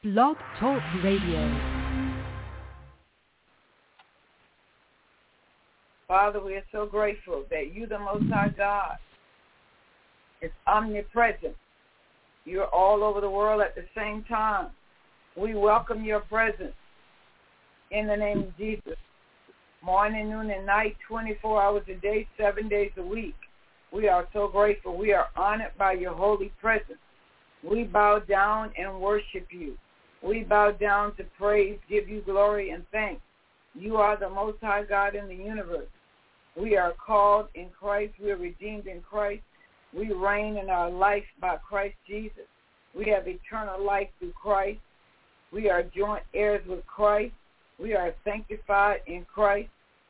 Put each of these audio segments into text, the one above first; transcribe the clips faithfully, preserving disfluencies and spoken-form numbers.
Blog Talk Radio. Father, we are so grateful that you, the Most High God, is omnipresent. You're all over the world at the same time. We welcome your presence in the name of Jesus. Morning, noon, and night, twenty-four hours a day, seven days a week. We are so grateful. We are honored by your holy presence. We bow down and worship you. We bow down to praise, give you glory and thanks. You are the Most High God in the universe. We are called in Christ. We are redeemed in Christ. We reign in our life by Christ Jesus. We have eternal life through Christ. We are joint heirs with Christ. We are sanctified in Christ.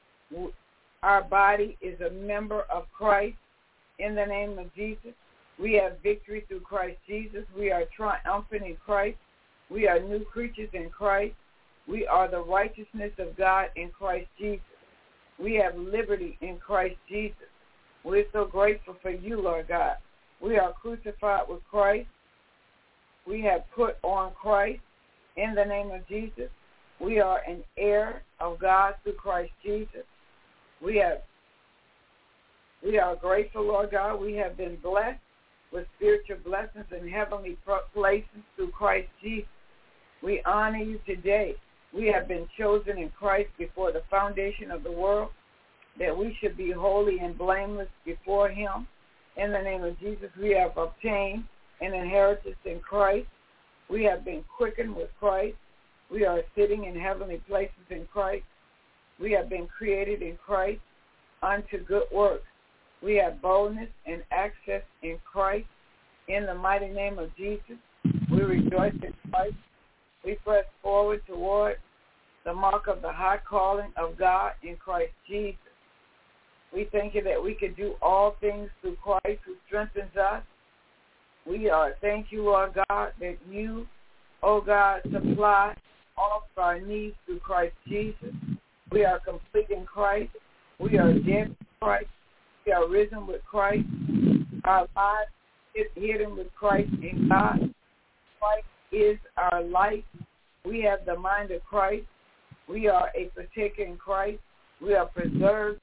Our body is a member of Christ in the name of Jesus. We have victory through Christ Jesus. We are triumphant in Christ. We are new creatures in Christ. We are the righteousness of God in Christ Jesus. We have liberty in Christ Jesus. We're so grateful for you, Lord God. We are crucified with Christ. We have put on Christ in the name of Jesus. We are an heir of God through Christ Jesus. We have, we are grateful, Lord God. We have been blessed with spiritual blessings in heavenly places through Christ Jesus. We honor you today. We have been chosen in Christ before the foundation of the world, that we should be holy and blameless before him. In the name of Jesus, we have obtained an inheritance in Christ. We have been quickened with Christ. We are sitting in heavenly places in Christ. We have been created in Christ unto good works. We have boldness and access in Christ. In the mighty name of Jesus, we rejoice in Christ. We press forward toward the mark of the high calling of God in Christ Jesus. We thank you that we can do all things through Christ who strengthens us. We are, thank you, Lord God, that you, oh God, supply all of our needs through Christ Jesus. We are complete in Christ. We are dead in Christ. We are risen with Christ. Our lives is hidden with Christ in God. Christ is our life. We have the mind of Christ. We are a partaker in Christ. We are preserved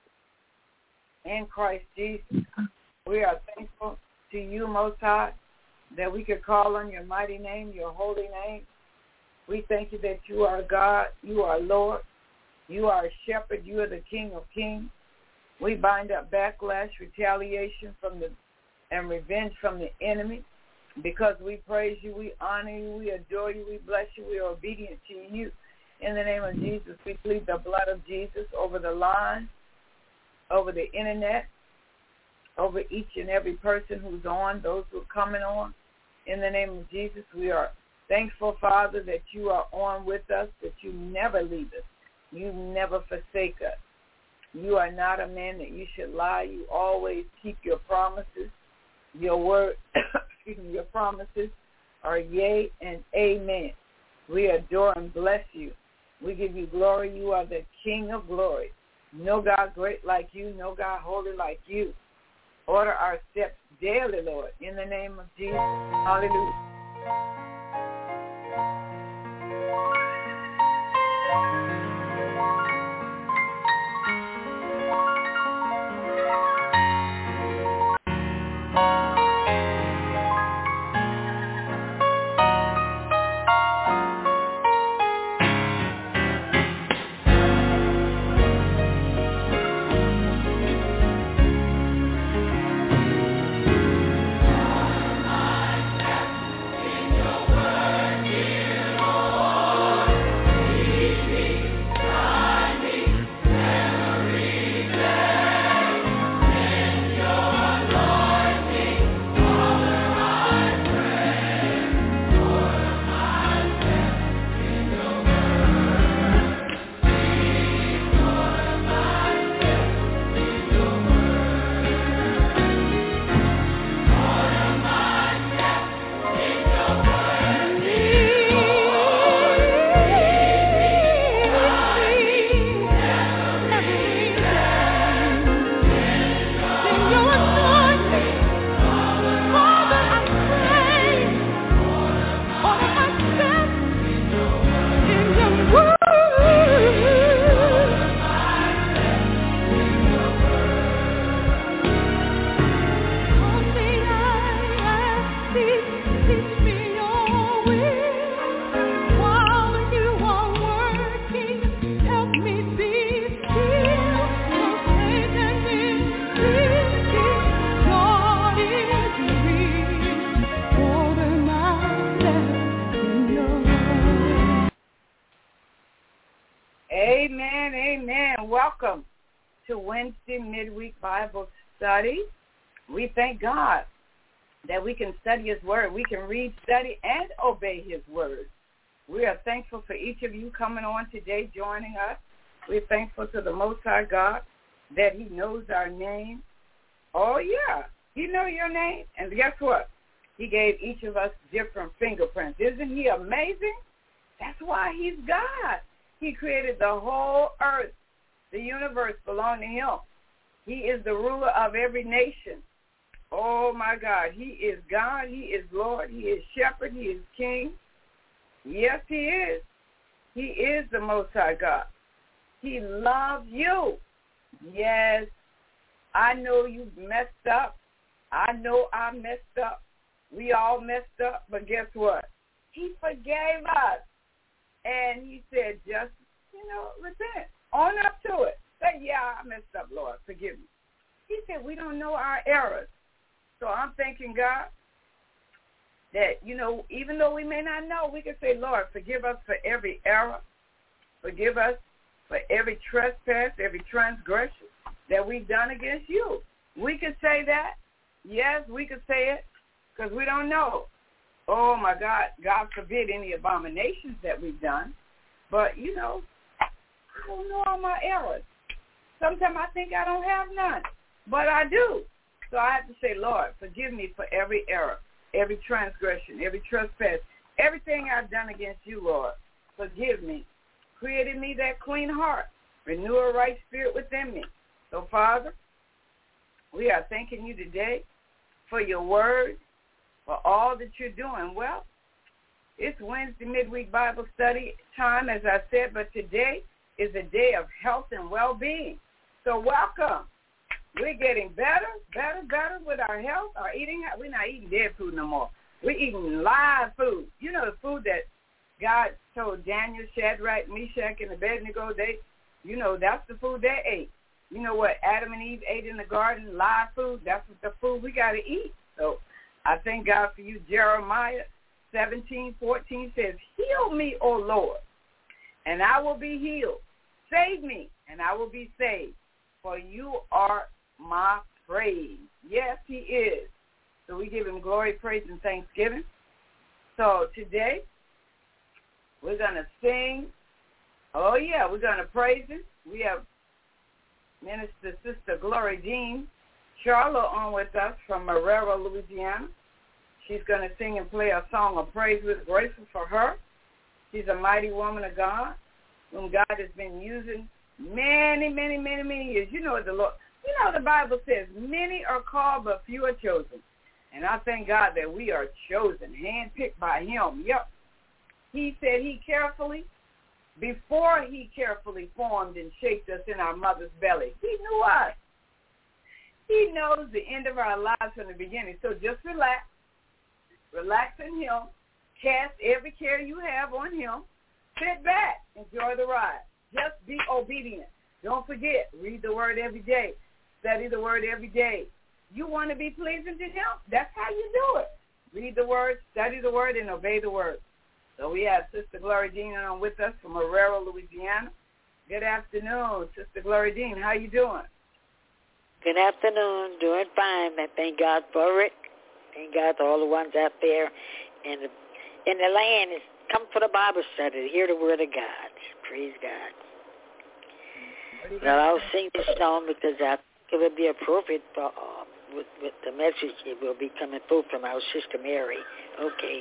in Christ Jesus. We are thankful to you, Most High, that we could call on your mighty name, your holy name. We thank you that you are God, you are Lord, you are a shepherd, you are the King of kings. We bind up backlash, retaliation from the and revenge from the enemy. Because we praise you, we honor you, we adore you, we bless you, we are obedient to you. In the name of Jesus, we plead the blood of Jesus over the line, over the internet, over each and every person who's on, those who are coming on. In the name of Jesus, we are thankful, Father, that you are on with us, that you never leave us. You never forsake us. You are not a man that you should lie. You always keep your promises. Your word, excuse me, your promises are yea and amen. We adore and bless you. We give you glory. You are the King of glory. No God great like you, no God holy like you. Order our steps daily, Lord, in the name of Jesus. Hallelujah. and welcome to Wednesday Midweek Bible Study. We thank God that we can study His Word. We can read, study, and obey His Word. We are thankful for each of you coming on today, joining us. We're thankful to the Most High God that He knows our name. Oh, yeah, He knows your name. And guess what? He gave each of us different fingerprints. Isn't He amazing? That's why He's God. He created the whole earth. The universe belongs to Him. He is the ruler of every nation. Oh, my God. He is God. He is Lord. He is Shepherd. He is King. Yes, He is. He is the Most High God. He loves you. Yes, I know you messed up. I know I messed up. We all messed up, but guess what? He forgave us. And He said, just, you know, repent. Own up to it. Say, yeah, I messed up, Lord. Forgive me. He said, we don't know our errors. So I'm thanking God that, you know, even though we may not know, we can say, Lord, forgive us for every error. Forgive us for every trespass, every transgression that we've done against you. We could say that. Yes, we could say it because we don't know. Oh, my God, God forbid any abominations that we've done. But, you know, I don't know all my errors. Sometimes I think I don't have none, but I do. So I have to say, Lord, forgive me for every error, every transgression, every trespass, everything I've done against you, Lord. Forgive me. Create in me that clean heart. Renew a right spirit within me. So, Father, we are thanking you today for your word, for all that you're doing. Well, it's Wednesday midweek Bible study time, as I said, but today is a day of health and well-being. So welcome. We're getting better, better, better with our health, our eating. We're not eating dead food no more. We're eating live food. You know, the food that God told Daniel, Shadrach, Meshach, and Abednego, they, you know, that's the food they ate. You know what Adam and Eve ate in the garden, live food, that's what the food we got to eat. So I thank God for you. Jeremiah seventeen fourteen says, heal me, O Lord, and I will be healed. Save me, and I will be saved, for you are my praise. Yes, He is. So we give Him glory, praise, and thanksgiving. So today, we're going to sing. Oh, yeah, we're going to praise Him. We have Minister Sister Glory Dean Charlotte on with us from Marrero, Louisiana. She's going to sing and play a song of praise. We're grateful for her. She's a mighty woman of God, whom God has been using many, many, many, many years. You know what the Lord, you know the Bible says, many are called, but few are chosen. And I thank God that we are chosen, handpicked by Him. Yep. He said He carefully, before He carefully formed and shaped us in our mother's belly, He knew us. He knows the end of our lives from the beginning. So just relax. Relax in Him. Cast every care you have on Him. Sit back. Enjoy the ride. Just be obedient. Don't forget, read the Word every day. Study the Word every day. You want to be pleasing to Him? That's how you do it. Read the Word, study the Word, and obey the Word. So we have Sister Glory Dean on with us from Marrero, Louisiana. Good afternoon, Sister Glory Dean. How you doing? Good afternoon. Doing fine. I thank God for it. Thank God for all the ones out there in the, in the land. Is come for the Bible study to hear the Word of God. Praise God. Well, I'll sing this song because I think it would be appropriate for uh, with, with the message that will be coming through from our Sister Mary. Okay.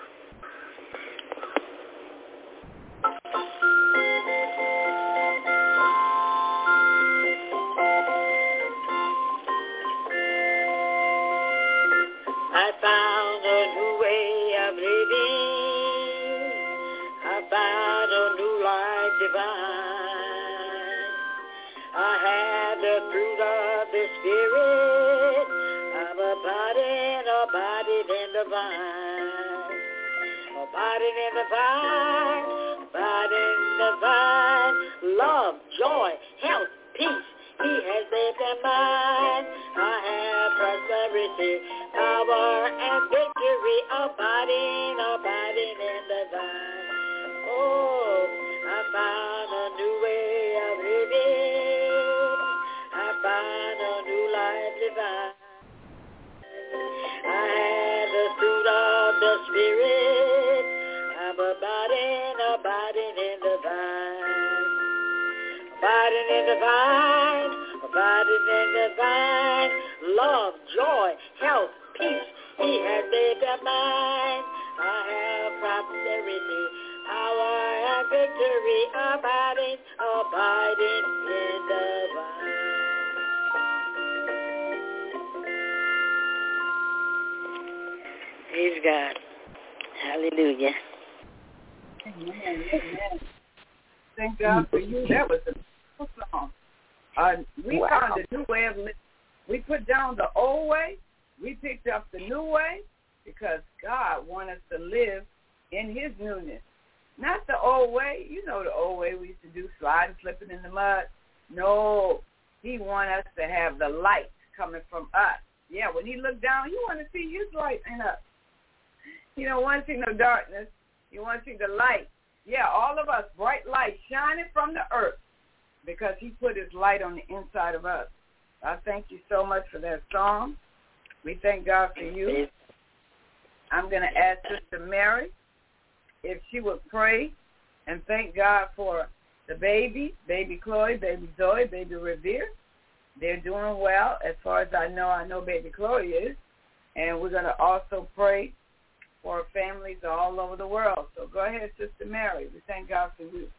I found a new way of living. I found a new life divine. I have the fruit of the Spirit. I'm abiding, abiding in the vine. Abiding in the vine, abiding in the vine. Love, joy, health, peace. He has made them mine. I have prosperity, power, and victory. Abiding, abiding in the vine. Oh, I found a new way of living. I'm abiding, abiding in the vine. Abiding in the vine, abiding in the vine. Love, joy, health, peace, he has made their mind. I have prosperity, power, and victory. Abiding, abiding in the vine. Praise God. Hallelujah. Amen. Amen. Thank God for you. That was a beautiful song. Uh, we wow. found a new way of living. We put down the old way. We picked up the new way because God wants us to live in his newness. Not the old way. You know the old way we used to do, sliding, slipping in the mud. No. He wants us to have the light coming from us. Yeah, when he looked down, he want to see his light in us. You don't want to see no darkness. You want to see the light. Yeah, all of us, bright light shining from the earth because he put his light on the inside of us. I thank you so much for that song. We thank God for you. I'm going to ask Sister Mary if she would pray and thank God for the baby, baby Chloe, baby Zoe, baby Revere. They're doing well. As far as I know, I know baby Chloe is. And we're going to also pray for families all over the world. So go ahead, Sister Mary. We thank God for you.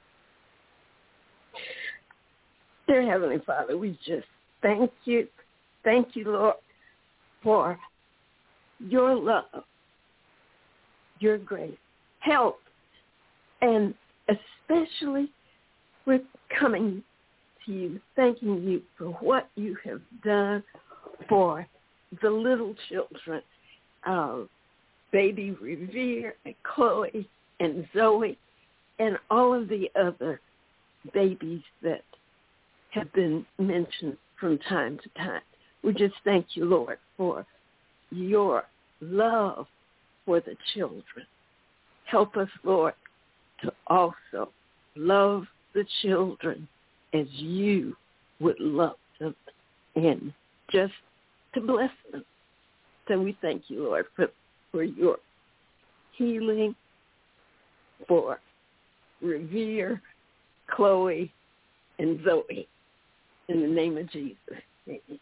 Dear Heavenly Father, we just thank you. Thank you, Lord, for your love, your grace, help, and especially we're coming to you, thanking you for what you have done for the little children, uh, baby Revere and Chloe and Zoe and all of the other babies that have been mentioned from time to time. We just thank you, Lord, for your love for the children. Help us, Lord, to also love the children as you would love them and just to bless them. So we thank you, Lord, for, for your healing, for Revere, Chloe, and Zoe. In the name of Jesus. Amen.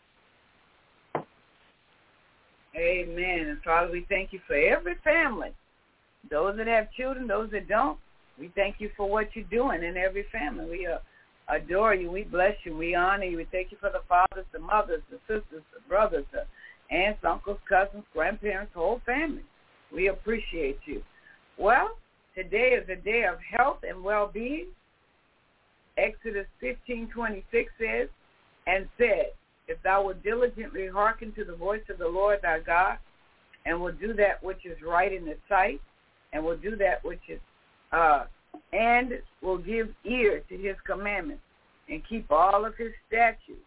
Amen. And Father, we thank you for every family, those that have children, those that don't. We thank you for what you're doing in every family. We uh, adore you. We bless you. We honor you. We thank you for the fathers, the mothers, the sisters, the brothers, the aunts, uncles, cousins, grandparents, the whole family. We appreciate you. Well, today is a day of health and well-being. Exodus fifteen twenty-six says, and said, if thou wilt diligently hearken to the voice of the Lord thy God, and will do that which is right in his sight, and will do that which is, uh, and will give ear to his commandments, and keep all of his statutes.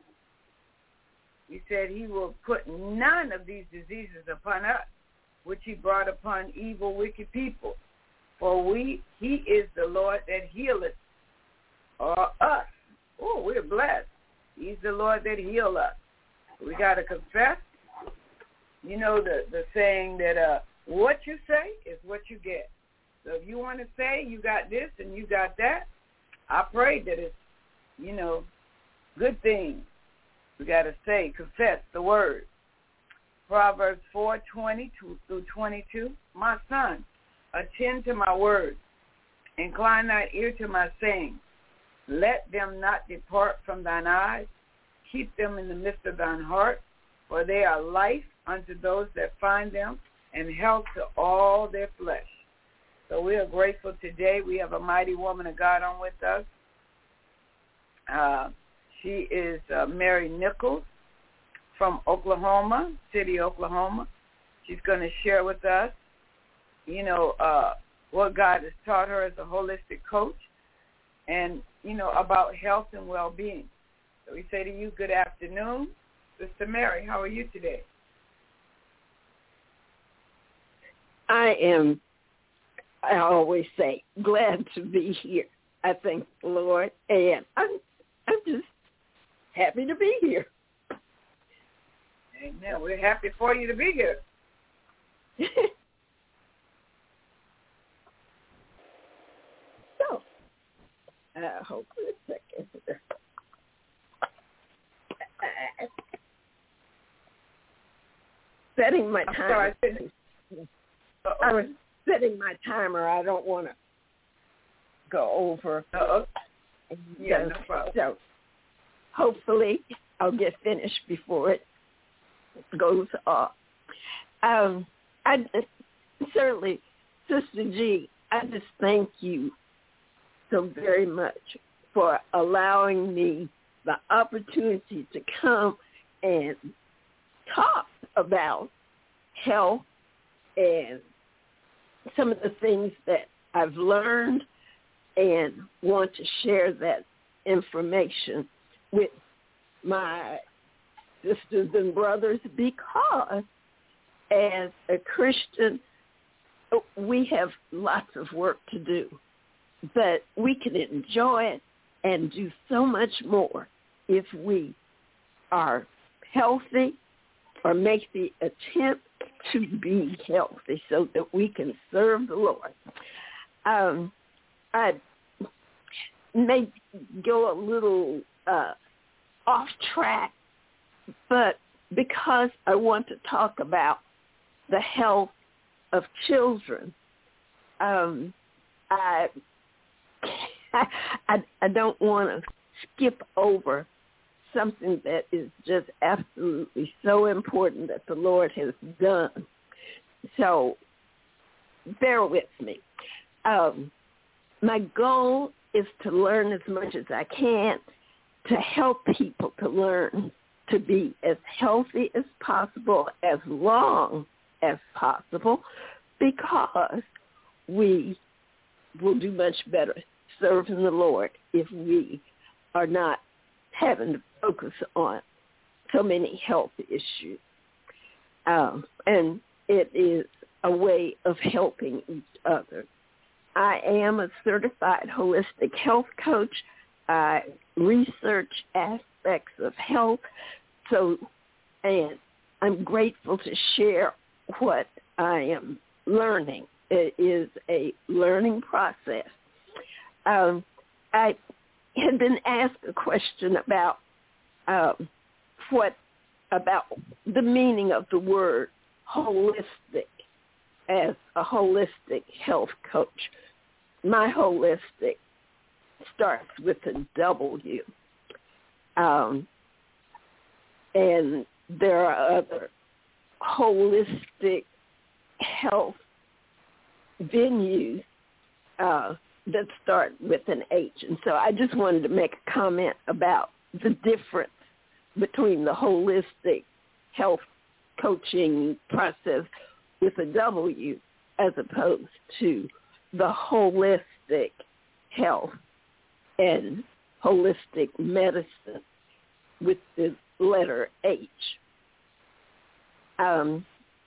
He said he will put none of these diseases upon us, which he brought upon evil, wicked people. For we, he is the Lord that healeth uh, us. Oh, we're blessed. He's the Lord that healed us. We got to confess. You know the, the saying that uh, what you say is what you get. So if you want to say you got this and you got that, I pray that it's, you know, good things. We got to say, confess the word. Proverbs four twenty through twenty-two. My son, attend to my words. Incline thine ear to my sayings. Let them not depart from thine eyes. Keep them in the midst of thine heart, for they are life unto those that find them, and health to all their flesh. So we are grateful today. We have a mighty woman of God on with us. Uh, she is uh, Mary Nichols from Oklahoma City, Oklahoma. She's going to share with us, you know, uh, what God has taught her as a holistic coach and, you know, about health and well-being. So we say to you, good afternoon. Sister Mary, how are you today? I am, I always say, glad to be here. I thank the Lord, and I'm, I'm just happy to be here. Amen. We're happy for you to be here. Uh, hold on a second. Uh, setting my I'm timer. sorry. I was setting my timer. I don't want to go over. Uh-oh. Yeah, so, no problem. So hopefully I'll get finished before it goes off. Um, I certainly, Sister G, I just thank you so very much for allowing me the opportunity to come and talk about health and some of the things that I've learned and want to share that information with my sisters and brothers, because as a Christian, we have lots of work to do, but we can enjoy it and do so much more if we are healthy or make the attempt to be healthy so that we can serve the Lord. Um, I may go a little uh, off track, but because I want to talk about the health of children, um, I, I I don't want to skip over something that is just absolutely so important that the Lord has done. So bear with me. Um, my goal is to learn as much as I can to help people to learn to be as healthy as possible, as long as possible, because we will do much better serving the Lord if we are not having to focus on so many health issues. Um, and it is a way of helping each other. I am a certified holistic health coach. I research aspects of health. So, and I'm grateful to share what I am learning. It is a learning process. Um, I had been asked a question about um, what about the meaning of the word holistic as a holistic health coach. My holistic starts with a W. Um, and there are other holistic health venues uh, that start with an H. And so I just wanted to make a comment about the difference between the holistic health coaching process with a W as opposed to the holistic health and holistic medicine with the letter H. Um,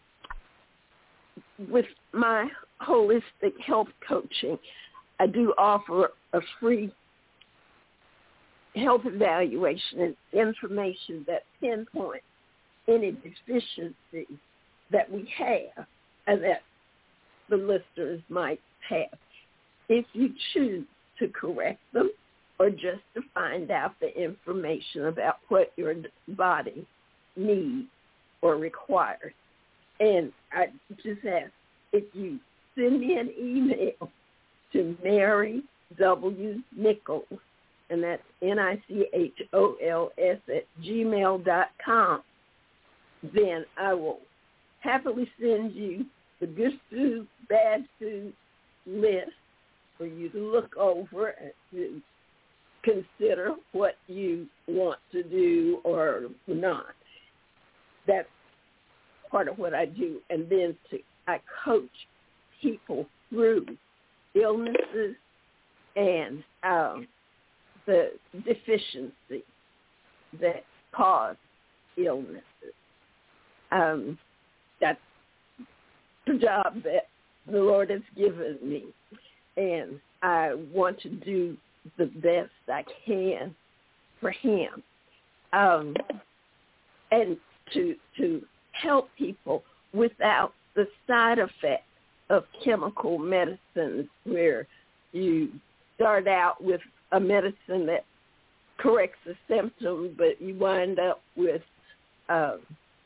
with my holistic health coaching, I do offer a free health evaluation and information that pinpoints any deficiencies that we have and that the listeners might have. If you choose to correct them or just to find out the information about what your body needs or requires. And I just ask if you send me an email to Mary W. Nichols, and that's N I C H O L S at gmail dot com, then I will happily send you the good food, bad food list for you to look over and to consider what you want to do or not. That's part of what I do. And then to, I coach people through illnesses and um, the deficiency that cause illnesses. Um, that's the job that the Lord has given me, and I want to do the best I can for Him, um, and to to help people without the side effects of chemical medicines, where you start out with a medicine that corrects the symptom, but you wind up with um,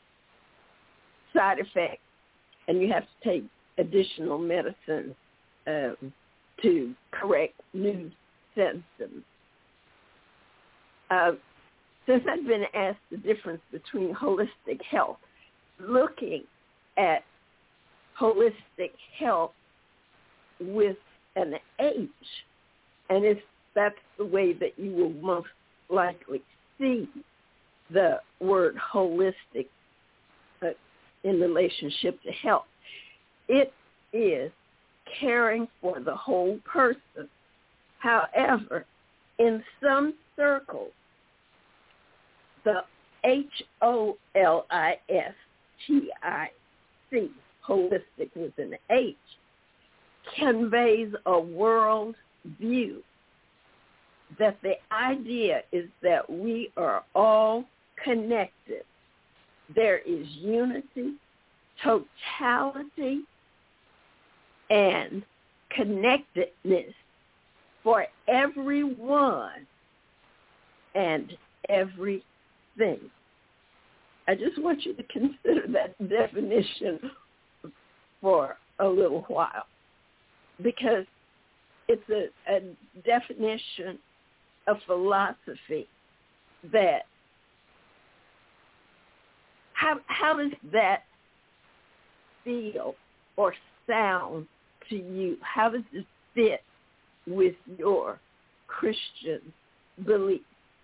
side effects, and you have to take additional medicine um, to correct new symptoms. Uh, since I've been asked the difference between holistic health, looking at holistic health with an H, and it's, that's the way that you will most likely see the word holistic uh, in relationship to health. It is caring for the whole person. However, in some circles, the H O L I S T I C, holistic with an H, conveys a world view that the idea is that we are all connected. There is unity, totality, and connectedness for everyone and everything. I just want you to consider that definition for a little while, because it's a, a definition, a philosophy that, how how does that feel or sound to you? How does it fit with your Christian belief?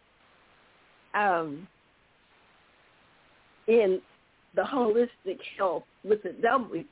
Um, in the holistic health with a W,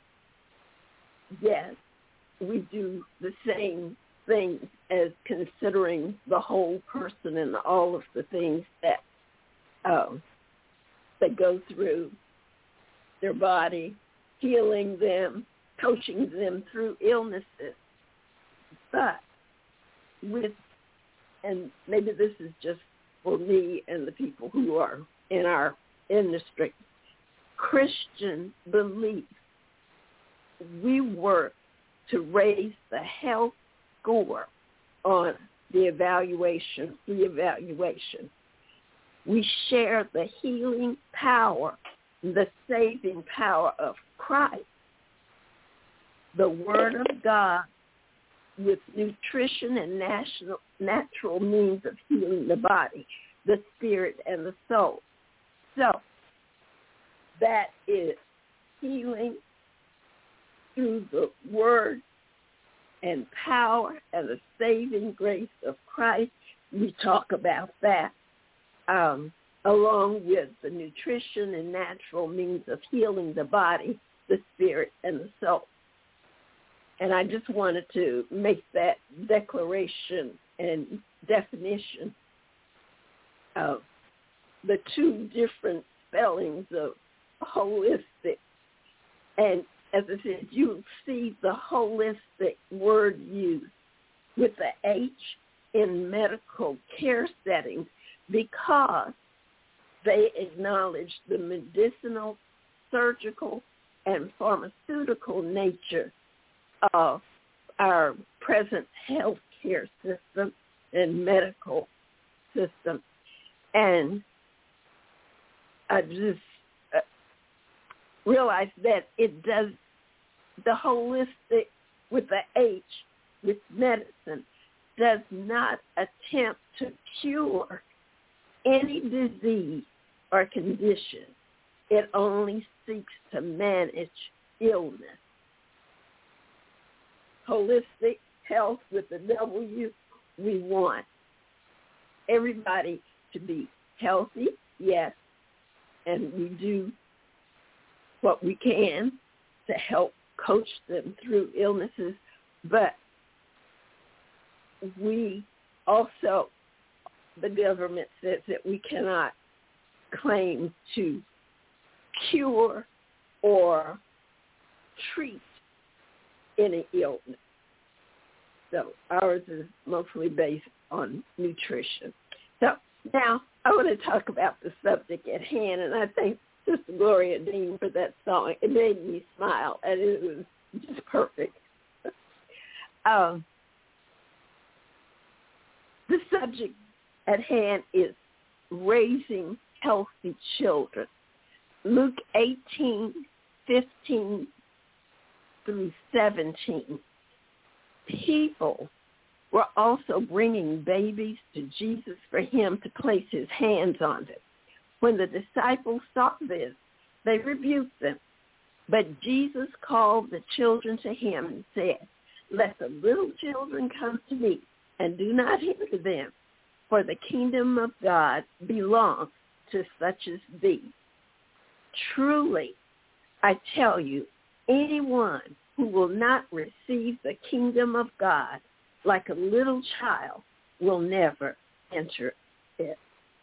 yes, we do the same things as considering the whole person and all of the things that um, that go through their body, healing them, coaching them through illnesses. But with, and maybe this is just for me and the people who are in our industry, Christian belief, we work to raise the health score on the evaluation, the evaluation. We share the healing power, the saving power of Christ, the Word of God, with nutrition and national, natural means of healing the body, the spirit, and the soul. So that is healing through the Word and power and the saving grace of Christ. We talk about that um, along with the nutrition and natural means of healing the body, the spirit, and the soul. And I just wanted to make that declaration and definition of the two different spellings of holistic. And as I said, you see the holistic word used with the H in medical care settings because they acknowledge the medicinal, surgical, and pharmaceutical nature of our present healthcare system and medical system. And I just uh, realized that it does, the holistic with the H, with medicine, does not attempt to cure any disease or condition. It only seeks to manage illness. Holistic health with a W, we want everybody to be healthy, yes, and we do what we can to help coach them through illnesses, but we also, the government says that we cannot claim to cure or treat any illness. So ours is mostly based on nutrition. So now I want to talk about the subject at hand, and I thank Sister Gloria Dean for that song. It made me smile, and it was just perfect. um, subject at hand is raising healthy children. Luke eighteen, fifteen through seventeen. People were also bringing babies to Jesus for him to place his hands on them. When the disciples saw this, they rebuked them. But Jesus called the children to him and said, "Let the little children come to me, and do not hinder them, for the kingdom of God belongs to such as these. Truly, I tell you, anyone who will not receive the kingdom of God like a little child will never enter it."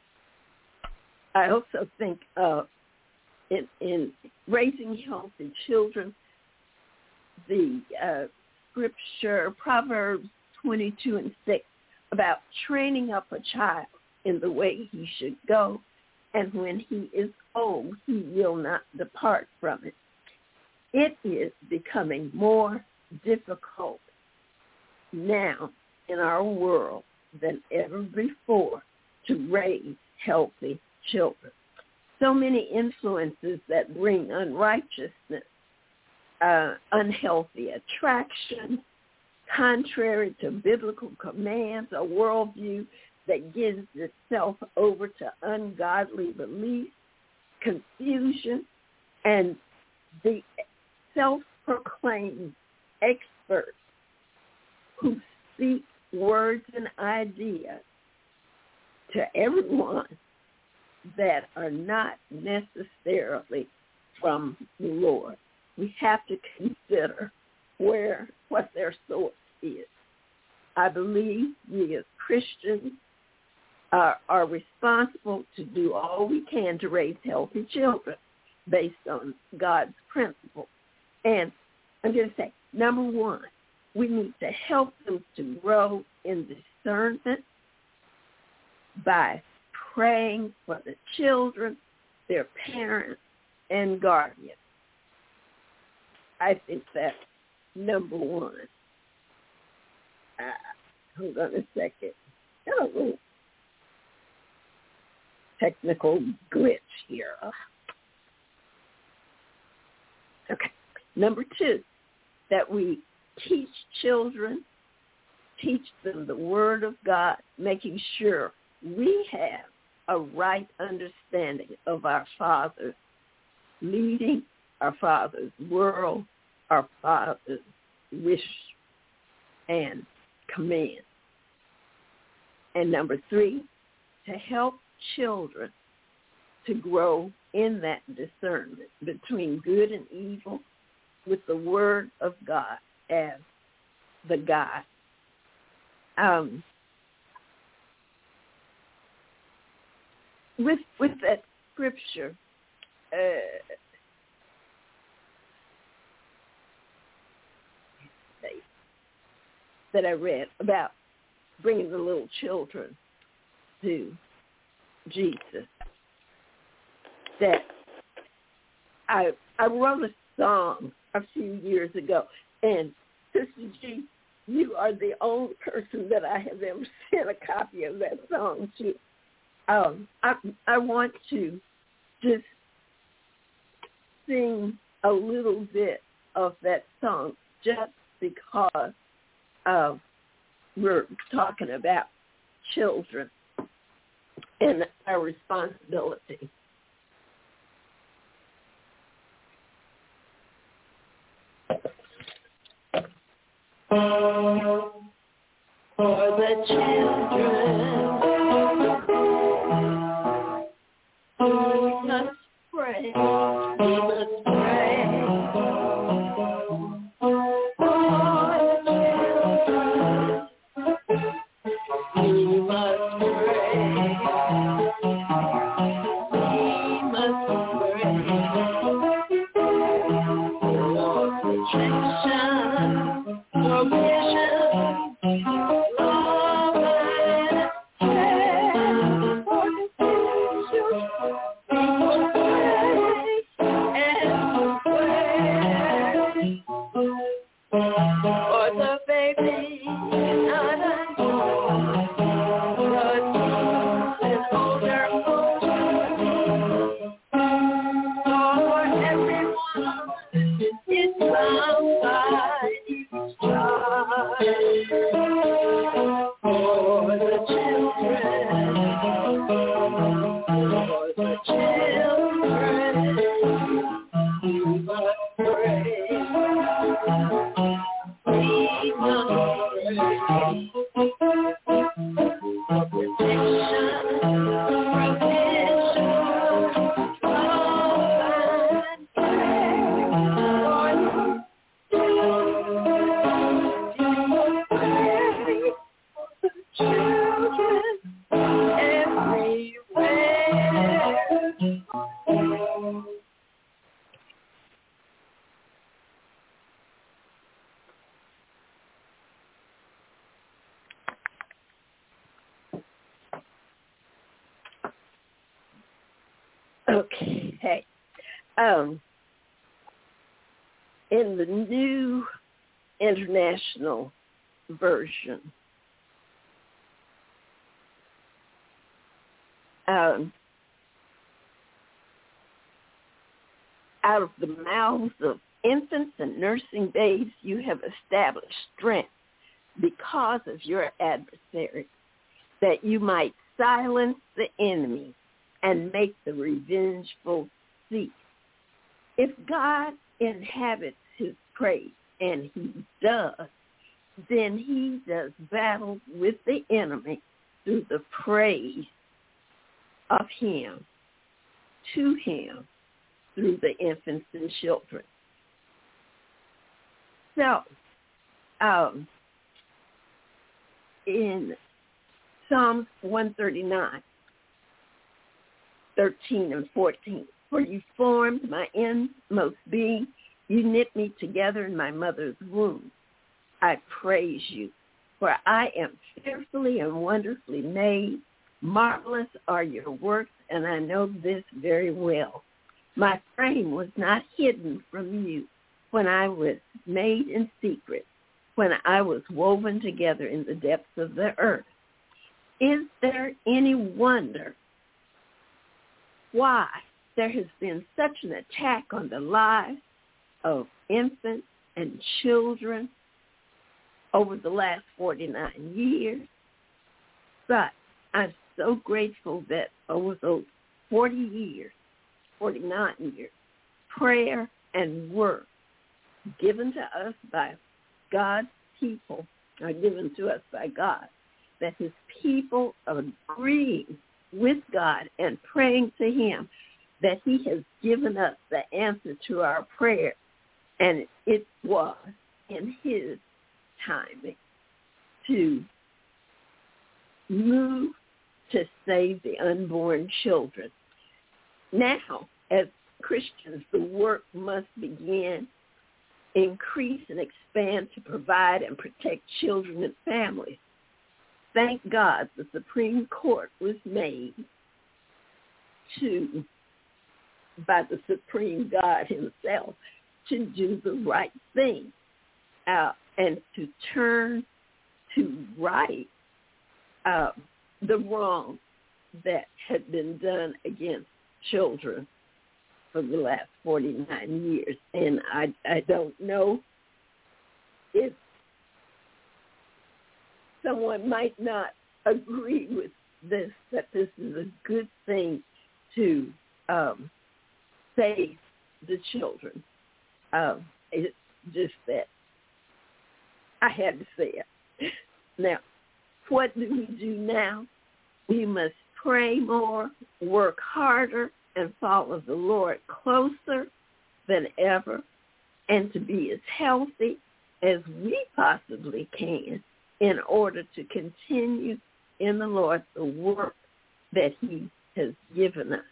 I also think uh, in, in raising healthy children, the uh, scripture, Proverbs twenty-two and six, about training up a child in the way he should go, and when he is old, he will not depart from it. It is becoming more difficult now in our world than ever before to raise healthy children. So many influences that bring unrighteousness, uh, unhealthy attraction, contrary to biblical commands, a worldview that gives itself over to ungodly beliefs, confusion, and the self-proclaimed experts who speak words and ideas to everyone that are not necessarily from the Lord. We have to consider where what their source is. I believe we as Christians are, are responsible to do all we can to raise healthy children based on God's principles. And I'm going to say, number one, we need to help them to grow in discernment by praying for the children, their parents, and guardians. I think that's number one. Uh, hold on a second. Got a little technical glitch here. Okay. Number two, that we teach children, teach them the Word of God, making sure we have a right understanding of our Father's leading, our Father's world, our Father's wish and command. And number three, to help children to grow in that discernment between good and evil with the Word of God as the guide. Um, with with that scripture, uh, that I read about bringing the little children to Jesus, that I I wrote a song a few years ago, and Sister G, you are the only person that I have ever sent a copy of that song to. Um, I I want to just sing a little bit of that song just because uh, we're talking about children and our responsibility. For the children, we must pray, we must pray. For the children, we must pray, we must pray. For protection, provision, love and care. For the future, we will pray and pray. For the baby not unborn, Okay. Um, in the New International Version, um, out of the mouths of infants and nursing babes you have established strength because of your adversary, that you might silence the enemy and make the revengeful cease. If God inhabits his praise, and he does, then he does battle with the enemy through the praise of him, to him, through the infants and children. So, um, in Psalms one thirty-nine, thirteen and fourteen, for you formed my inmost being, you knit me together in my mother's womb. I praise you, for I am fearfully and wonderfully made. Marvelous are your works, and I know this very well. My frame was not hidden from you when I was made in secret, when I was woven together in the depths of the earth. Is there any wonder why there has been such an attack on the lives of infants and children over the last forty-nine years? But I'm so grateful that over those forty years, forty-nine years, prayer and work given to us by God's people, are given to us by God, that his people are agreeing with God and praying to him, that he has given us the answer to our prayer, and it was in his timing to move to save the unborn children. Now, as Christians, the work must begin, increase and expand to provide and protect children and families. Thank God the Supreme Court was made to, by the Supreme God himself, to do the right thing uh, and to turn to right uh, the wrong that had been done against children for the last forty-nine years. And I, I don't know if someone might not agree with this, that this is a good thing to um, save the children. Um, it's just that I had to say it. Now, what do we do now? We must pray more, work harder, and follow the Lord closer than ever, and to be as healthy as we possibly can in order to continue in the Lord the work that he has given us.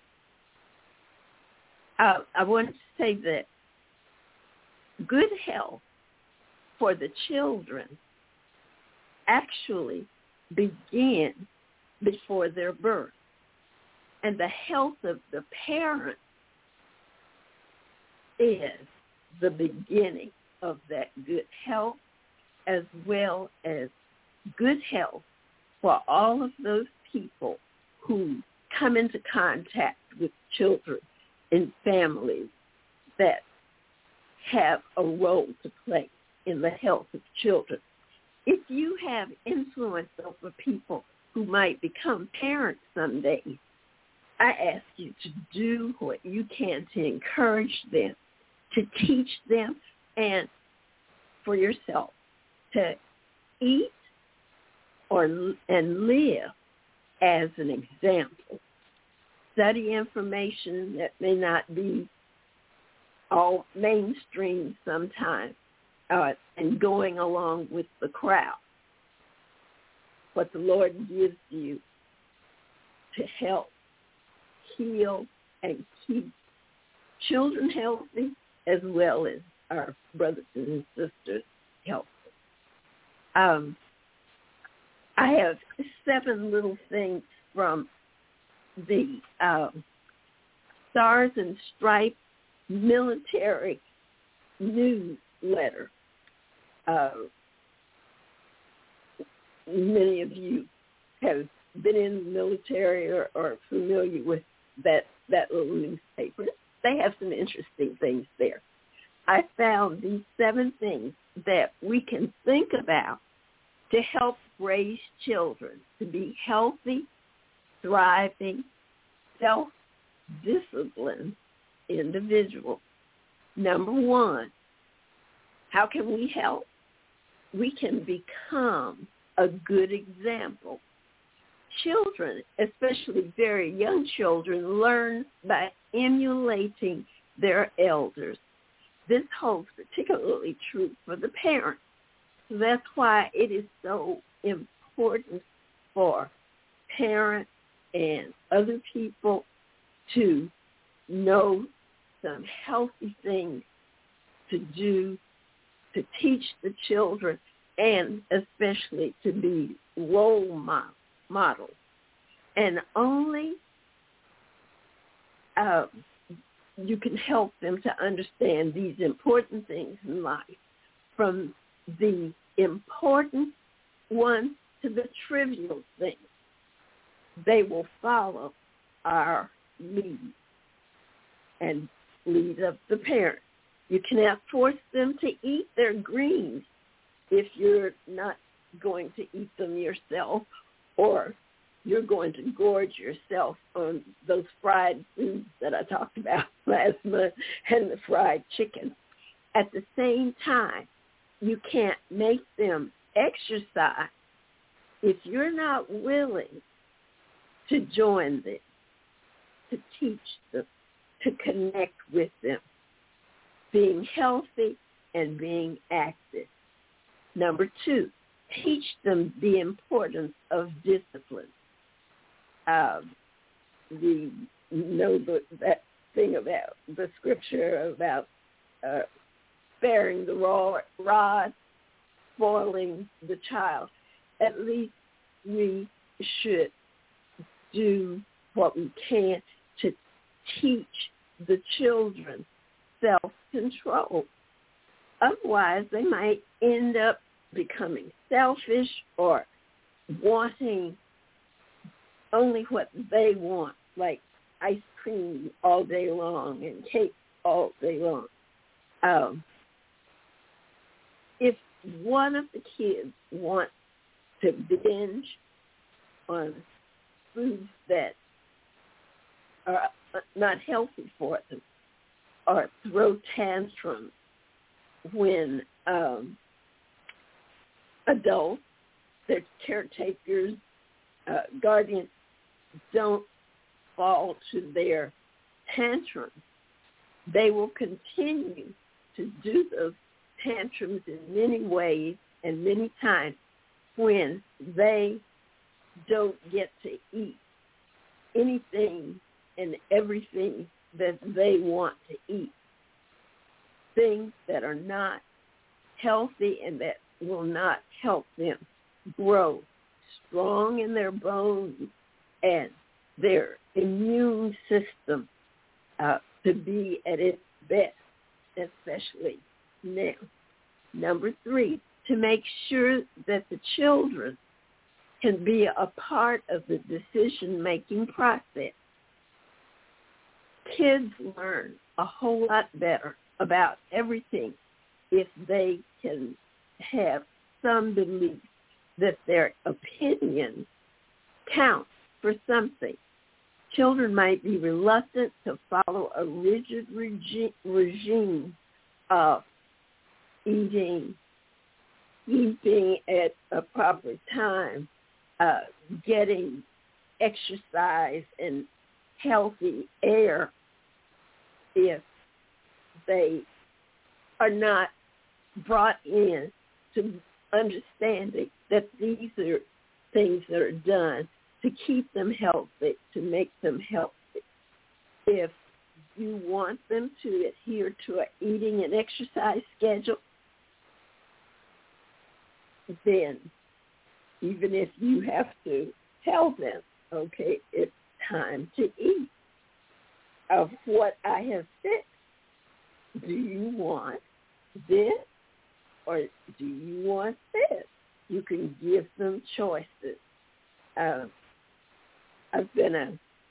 Uh, I want to say that good health for the children actually begin before their birth. And the health of the parent is the beginning of that good health, as well as good health for all of those people who come into contact with children and families that have a role to play in the health of children. if you have influence over people who might become parents someday, I ask you to do what you can to encourage them, to teach them, and for yourself to eat or and live as an example. Study information that may not be all mainstream sometimes, uh, and going along with the crowd. What the Lord gives you to help heal and keep children healthy, as well as our brothers and sisters healthy. Um, I have seven little things from the um, Stars and Stripes military newsletter. Uh, many of you have been in the military or are familiar with that, that little newspaper. They have some interesting things there. I found these seven things that we can think about to help raise children to be healthy, thriving, self-disciplined individuals. Number one, how can we help? We can become a good example. Children, especially very young children, learn by emulating their elders. This holds particularly true for the parents. So that's why it is so important for parents and other people to know some healthy things to do, to teach the children, and especially to be role models. And only uh, you can help them to understand these important things in life, from the important ones to the trivial things. They will follow our lead and lead of the parents. You cannot force them to eat their greens if you're not going to eat them yourself, or you're going to gorge yourself on those fried foods that I talked about last month and the fried chicken. At the same time, you can't make them exercise if you're not willing to join them, to teach them, to connect with them, being healthy and being active. Number two, teach them the importance of discipline. Um, we know the, that thing about the scripture about uh, sparing the raw rod, spoiling the child. At least we should do what we can to teach the children self-control. Otherwise, they might end up becoming selfish or wanting only what they want, like ice cream all day long and cake all day long. Um, if one of the kids wants to binge on foods that are not healthy for them, or throw tantrums when um, adults, their caretakers, uh, guardians, don't fall to their tantrums, they will continue to do those tantrums in many ways and many times when they don't get to eat anything and everything that they want to eat, things that are not healthy and that will not help them grow strong in their bones and their immune system uh, to be at its best, especially now. Number three, to make sure that the children can be a part of the decision-making process. Kids learn a whole lot better about everything if they can have some belief that their opinion counts for something. Children might be reluctant to follow a rigid regi- regime of eating, eating at a proper time, uh, getting exercise and healthy air if they are not brought in to understanding that these are things that are done to keep them healthy, to make them healthy. If you want them to adhere to an eating and exercise schedule, then even if you have to tell them, okay, it's time to eat of what I have said, do you want this or do you want this? You can give them choices. Uh, I've been a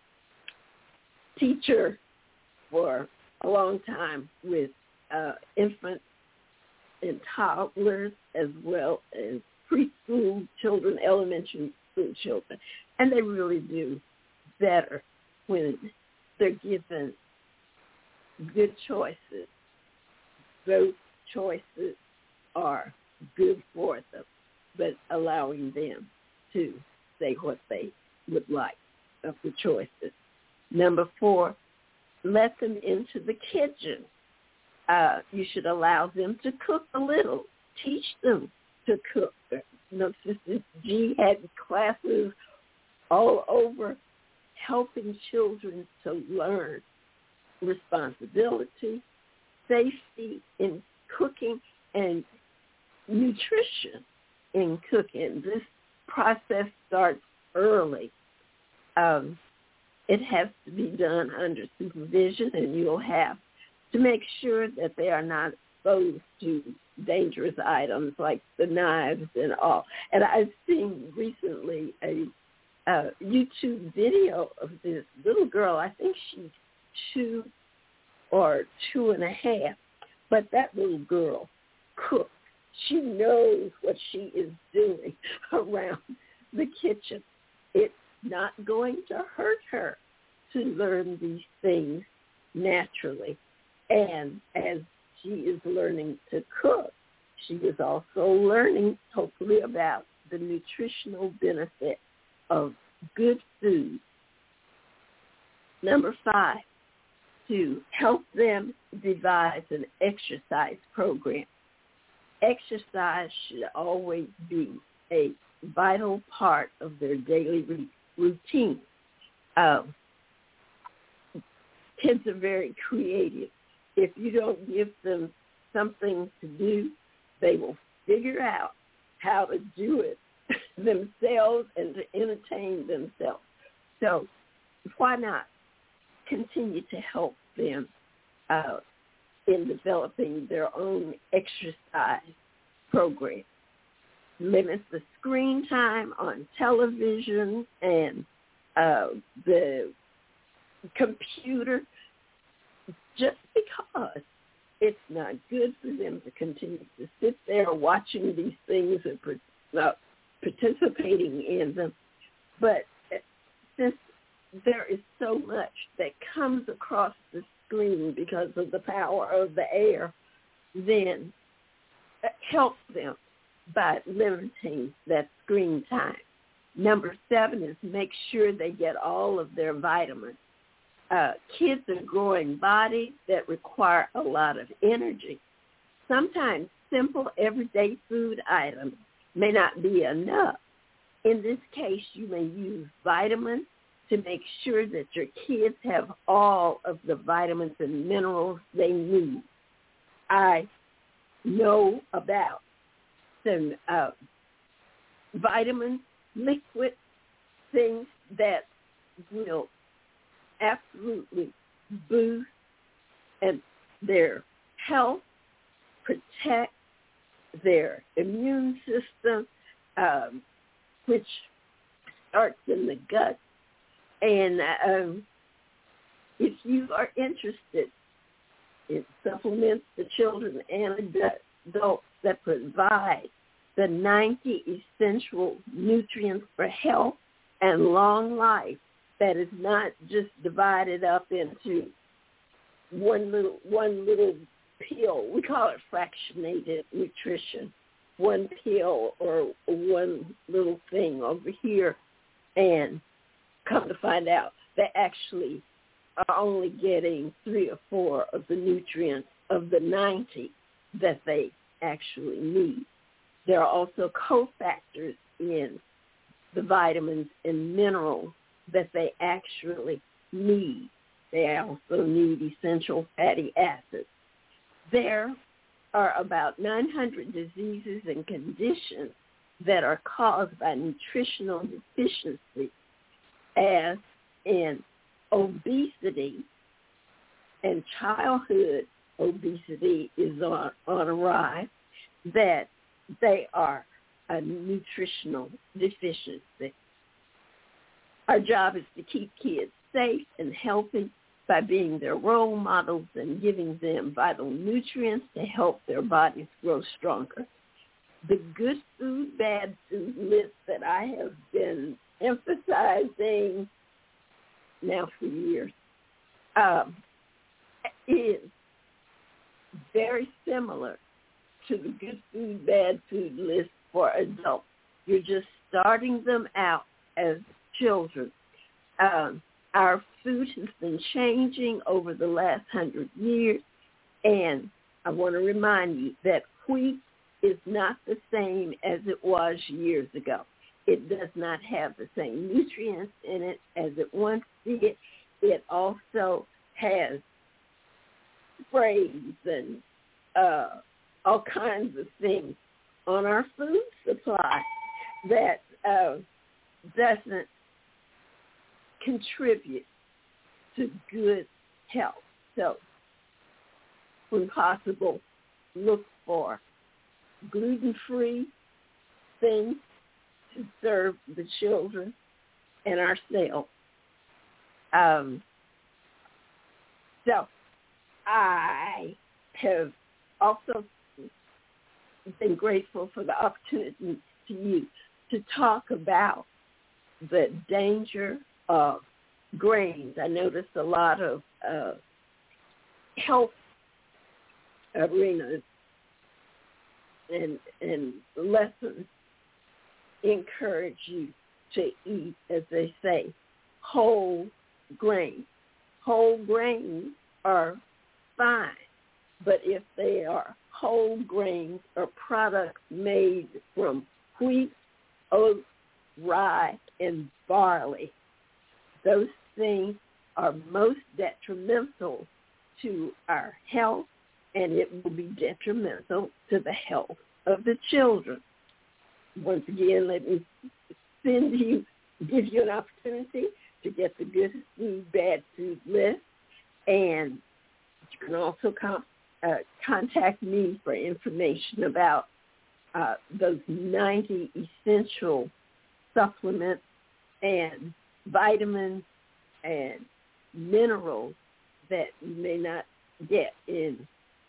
teacher for a long time with uh, infants and toddlers as well as preschool children, elementary school children, and they really do better when they're given good choices. Those choices are good for them, but allowing them to say what they would like of the choices. Number four, let them into the kitchen. Uh, you should allow them to cook a little. Teach them to cook. You know, Sister G had classes all over helping children to learn responsibility, safety in cooking, and nutrition in cooking. This process starts early. Um, it has to be done under supervision, and you'll have to make sure that they are not exposed to dangerous items like the knives and all. And I've seen recently a uh, YouTube video of this little girl. I think she's two or two and a half, but that little girl cooks. She knows what she is doing around the kitchen. It's not going to hurt her to learn these things naturally. And as she is learning to cook, she is also learning, hopefully, about the nutritional benefit of good food. Number five, to help them devise an exercise program. Exercise should always be a vital part of their daily routine. Um, kids are very creative. If you don't give them something to do, they will figure out how to do it themselves and to entertain themselves. So why not continue to help them uh, in developing their own exercise program? Limit the screen time on television and uh, the computer, just because it's not good for them to continue to sit there watching these things and uh, participating in them. But since there is so much that comes across the screen because of the power of the air, then help them by limiting that screen time. Number seven is make sure they get all of their vitamins. Uh, kids are growing bodies that require a lot of energy. Sometimes simple everyday food items may not be enough. In this case, you may use vitamins to make sure that your kids have all of the vitamins and minerals they need. I know about some uh, vitamin liquid things that will absolutely boost and their health, protect their immune system, um, which starts in the gut. And um, if you are interested in supplements for children and adults that provide the ninety essential nutrients for health and long life that is not just divided up into one little one little pill. We call it fractionated nutrition. One pill or one little thing over here, and come to find out they actually are only getting three or four of the nutrients of the ninety that they actually need. There are also cofactors in the vitamins and minerals that they actually need. They also need essential fatty acids. There are about nine hundred diseases and conditions that are caused by nutritional deficiency, as in obesity, and childhood obesity is on, on a rise, that they are a nutritional deficiency. Our job is to keep kids safe and healthy by being their role models and giving them vital nutrients to help their bodies grow stronger. The good food, bad food list that I have been emphasizing now for years um, is very similar to the good food, bad food list for adults. You're just starting them out as children. Um, our food has been changing over the last hundred years, and I want to remind you that wheat is not the same as it was years ago. It does not have the same nutrients in it as it once did. It also has sprays and uh, all kinds of things on our food supply that uh, doesn't contribute to good health. So, when possible, look for gluten-free things to serve the children and ourselves. Um, so, I have also been grateful for the opportunity to you to talk about the danger of grains. I noticed a lot of uh, health arenas and, and lessons encourage you to eat, as they say, whole grains. Whole grains are fine, but if they are whole grains or products made from wheat, oat, rye, and barley, those things are most detrimental to our health, and it will be detrimental to the health of the children. Once again, let me send you, give you an opportunity to get the good food, bad food list, and you can also com- uh, contact me for information about uh, those ninety essential supplements and vitamins and minerals that you may not get in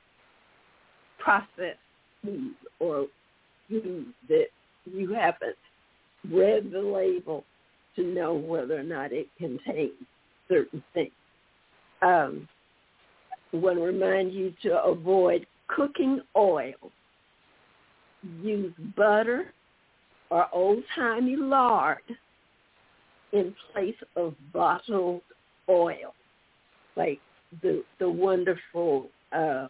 processed food or food that you haven't read the label to know whether or not it contains certain things. Um, I want to remind you to avoid cooking oil. Use butter or old-timey lard in place of bottled oil, like the the wonderful uh,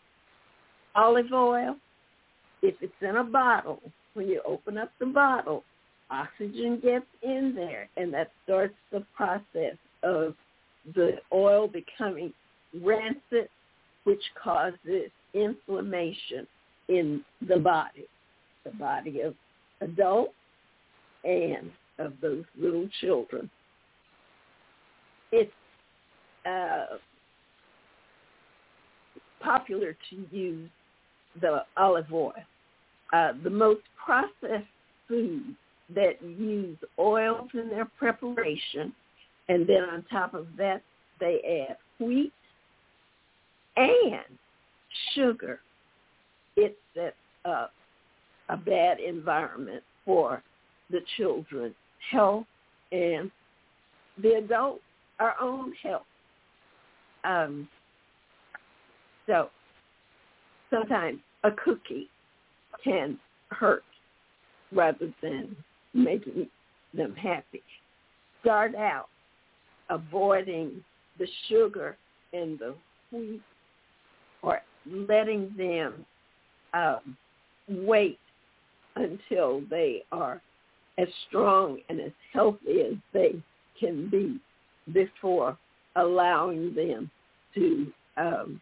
olive oil. If it's in a bottle, when you open up the bottle, oxygen gets in there, and that starts the process of the oil becoming rancid, which causes inflammation in the body, the body of adults and of those little children. It's uh, popular to use the olive oil. Uh, the most processed foods that use oils in their preparation, and then on top of that, they add wheat and sugar. It sets up a bad environment for the children's health and the adults, our own health. Um, so sometimes a cookie can hurt rather than making them happy. Start out avoiding the sugar and the wheat, or letting them um, wait until they are as strong and as healthy as they can be before allowing them to um,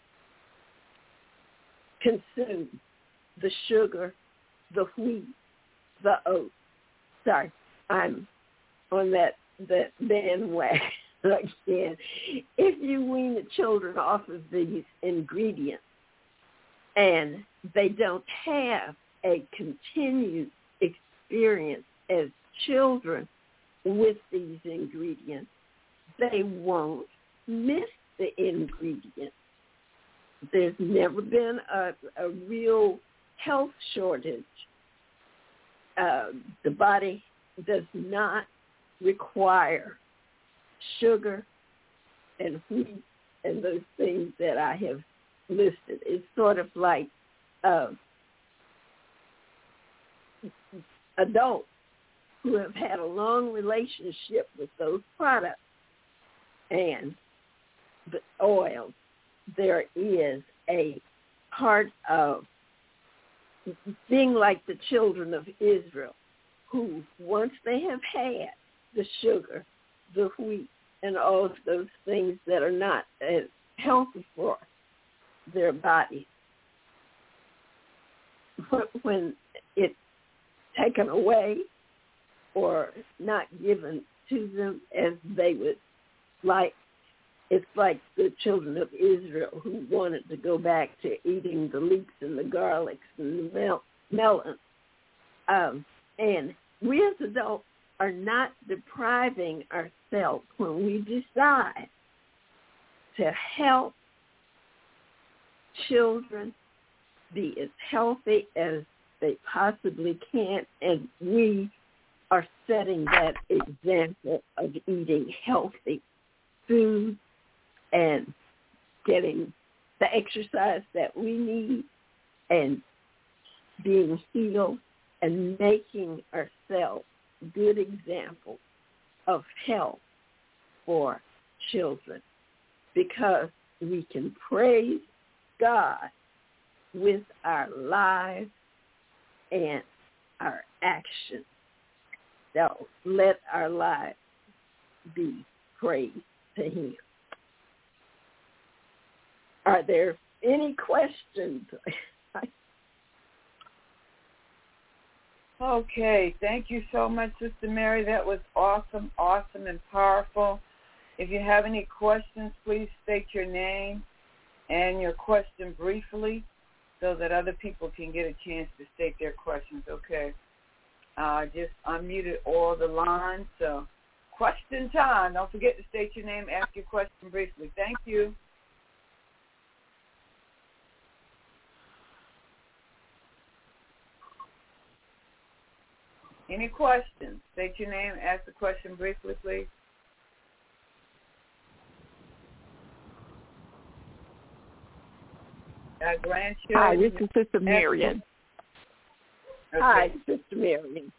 consume the sugar, the wheat, the oats. Sorry, I'm on that, that bandwagon again. If you wean the children off of these ingredients and they don't have a continued experience as children with these ingredients, they won't miss the ingredients. There's never been a, a real health shortage. Uh, the body does not require sugar and wheat and those things that I have listed. It's sort of like uh, adults who have had a long relationship with those products and the oils. There is a part of being like the children of Israel, who once they have had the sugar, the wheat, and all of those things that are not as healthy for their bodies, when it's taken away or not given to them as they would like, it's like the children of Israel who wanted to go back to eating the leeks and the garlics and the mel- melons. Um, and we as adults are not depriving ourselves when we decide to help children be as healthy as they possibly can, and we are setting that example of eating healthy food and getting the exercise that we need and being healed and making ourselves good examples of health for children, because we can praise God with our lives and our actions. So let our lives be praised to Him. Are there any questions? Okay, thank you so much, Sister Mary. That was awesome, awesome, and powerful. If you have any questions, please state your name and your question briefly so that other people can get a chance to state their questions, okay? I uh, just unmuted all the lines, so question time. Don't forget to state your name, ask your question briefly. Thank you. Any questions? State your name, ask the question briefly, please. Our grandchildren. Hi, this is Sister Marion. Okay. Hi, Sister Marion.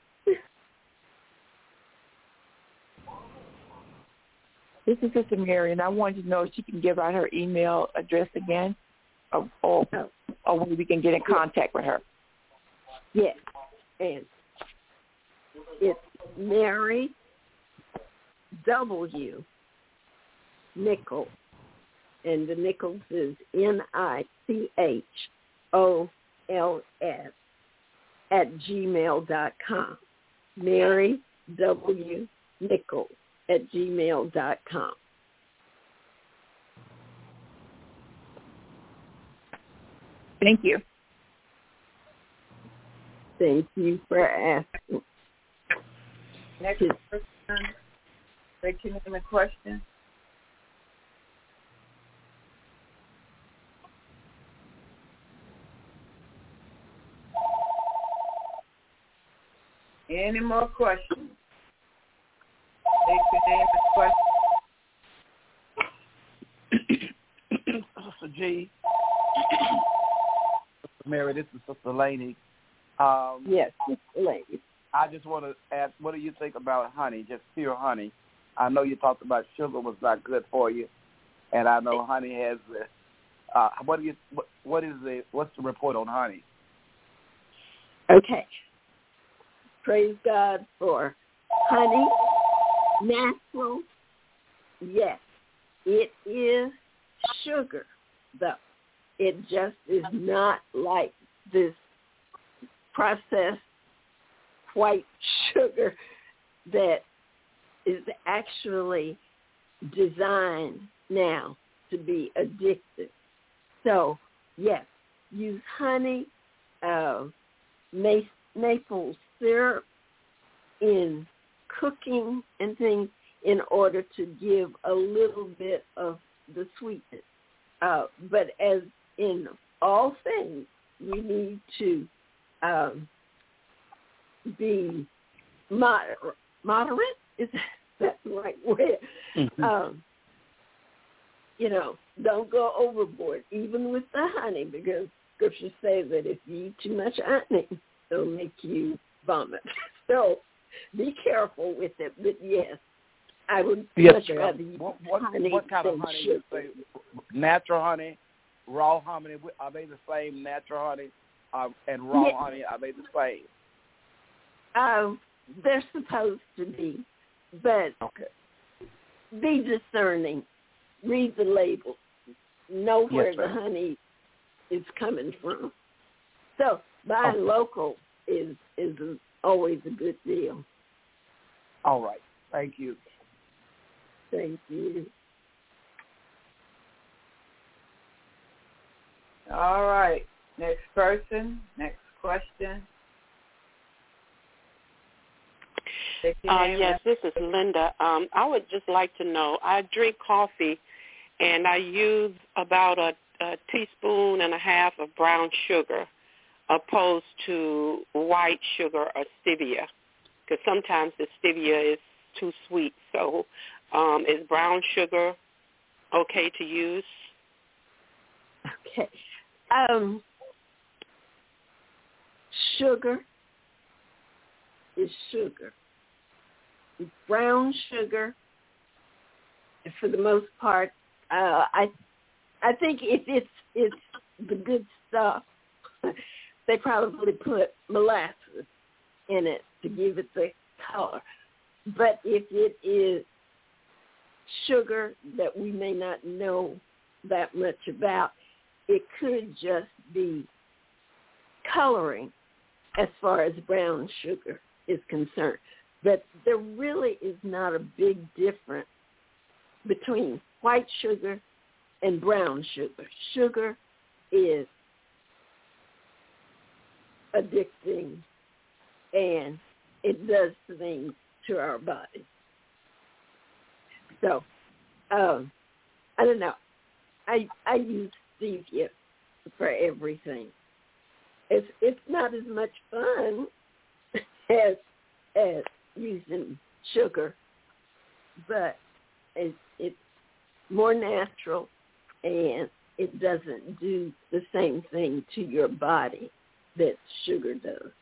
This is Sister Marion. I wanted to know if she can give out her email address again, or, or, or when we can get in contact with her. Yes, and it's Mary W. Nichols, and the Nichols is N I C H O L S at gmail dot com. Mary W. Nichols at gmail dot com. Thank you. Thank you for asking. Next person, state your name and question. Any more questions? Take your name and question. Sister G. Sister Mary, this is Sister Laney. Um, yes, Sister Laney. I just want to ask, what do you think about honey, just pure honey? I know you talked about sugar was not good for you, and I know honey has the. Uh, what do you? What, what is the? What's the report on honey? Okay. Praise God for honey, natural. Yes, it is sugar, though. It just is not like this processed white sugar that is actually designed now to be addictive. So, yes, use honey, uh, ma- maple syrup in cooking and things in order to give a little bit of the sweetness. Uh, but as in all things, we need to um, be moder- moderate. Is that the right way? Mm-hmm. Um, you know, don't go overboard, even with the honey, because scriptures say that if you eat too much honey, it'll make you vomit. So be careful with it. But yes, I would yes, much rather use what, what, honey what kind of than honey? sugar. You say? Natural honey, raw honey. Are they the same? Natural honey uh, and raw Yes. honey, are they the same? Um, they're supposed to be, but Okay. be discerning. Read the label. Know where Yes, the ma'am. honey is coming from. So buying Okay. local is is a, always a good deal. All right. Thank you. Thank you. All right. Next person. Next question. Take your Uh, name yes, and- this is Linda. Um, I would just like to know, I drink coffee, and I use about a, a teaspoon and a half of brown sugar opposed to white sugar or stevia, because sometimes the stevia is too sweet. So um, is brown sugar okay to use? Okay. Um, sugar is sugar. Brown sugar, for the most part, uh, I I think if it's it's the good stuff, they probably put molasses in it to give it the color. But if it is sugar that we may not know that much about, it could just be coloring as far as brown sugar is concerned. But there really is not a big difference between white sugar and brown sugar. Sugar is addicting, and it does things to our body. So, um, I don't know. I I use stevia for everything. It's it's not as much fun as as using sugar, but it, it's more natural, and it doesn't do the same thing to your body that sugar does.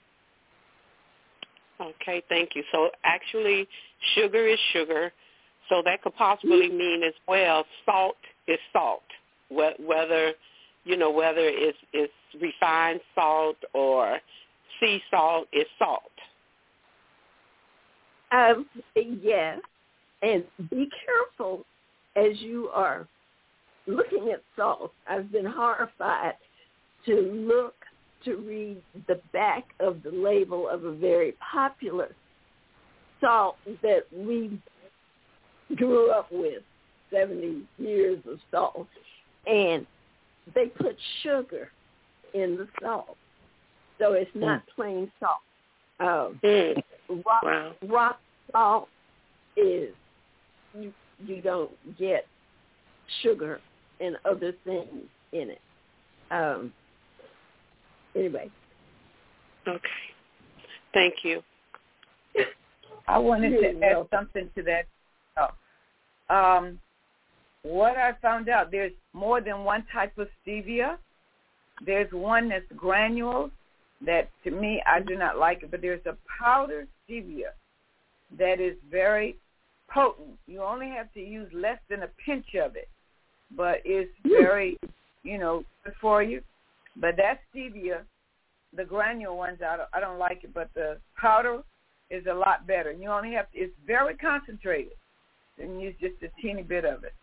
Okay, thank you. So actually, sugar is sugar, so that could possibly mean as well salt is salt, whether, you know, whether it's, it's refined salt or sea salt is salt. Um, yes, and be careful as you are looking at salt. I've been horrified to look to read the back of the label of a very popular salt that we grew up with, seventy years of salt, and they put sugar in the salt, so it's not mm. plain salt. Um, mm. rock, wow. rock salt is, you, you don't get sugar and other things in it. Um, anyway. Okay. Thank you. I wanted You're to add welcome. something to that. Oh. Um, what I found out, there's more than one type of stevia. There's one that's granules that, to me, I do not like it, but there's a powdered stevia that is very potent. You only have to use less than a pinch of it, but it's very, you know, good for you. But that stevia, the granule ones, I don't, I don't like it, but the powder is a lot better. And you only have to, it's very concentrated. And use just a teeny bit of it.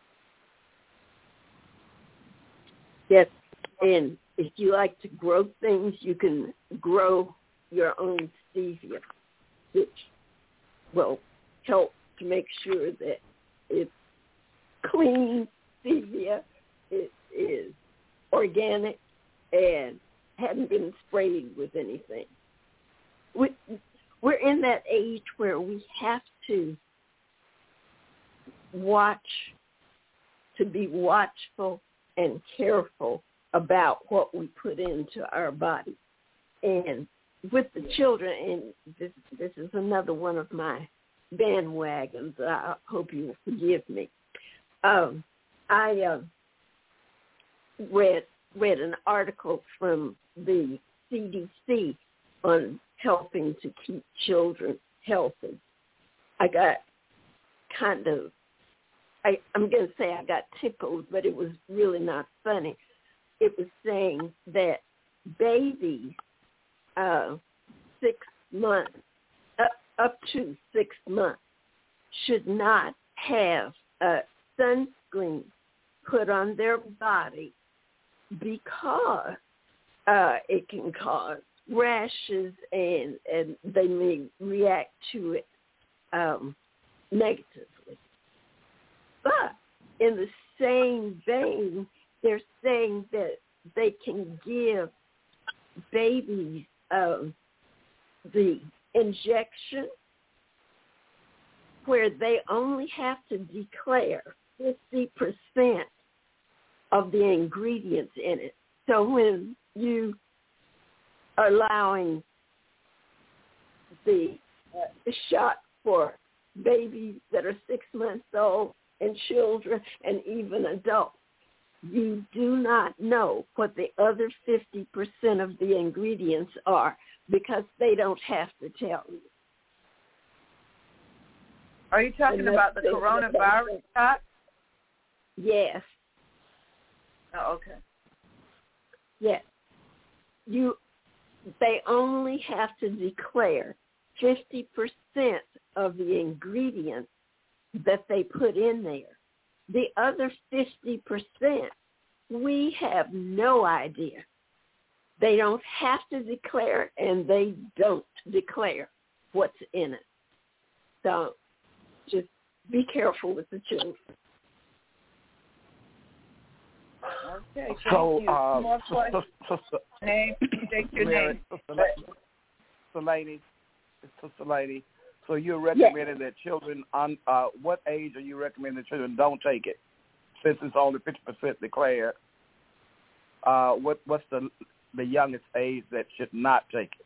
Yes, and if you like to grow things, you can grow your own stevia, which will help to make sure that it's clean stevia, it is organic, and hadn't been sprayed with anything. We, we're in that age where we have to watch, to be watchful and careful about what we put into our body. And with the children, and this, this is another one of my bandwagons, I hope you will forgive me. Um, I uh, read read an article from the C D C on helping to keep children healthy. I got kind of, I, I'm going to say I got tickled, but it was really not funny. It was saying that babies uh, six months, up, up to six months, should not have uh, sunscreen put on their body because uh, it can cause rashes and, and they may react to it um, negatively. But in the same vein, they're saying that they can give babies um, the injection where they only have to declare fifty percent of the ingredients in it. So when you are allowing the uh, shot for babies that are six months old and children and even adults, you do not know what the other fifty percent of the ingredients are because they don't have to tell you. Are you talking about the coronavirus shot? Yes. Oh, okay. Yes. You, they only have to declare fifty percent of the ingredients that they put in there. The other fifty percent, we have no idea. They don't have to declare it, and they don't declare what's in it. So just be careful with the children. Okay, thank So, you. uh, More so, questions? so, so, Name, state your Mary, name. Sister, Sister Lady, Sister Lady. So you're recommending that children, on uh, what age are you recommending that children don't take it? Since it's only fifty percent declared, uh, what what's the the youngest age that should not take it?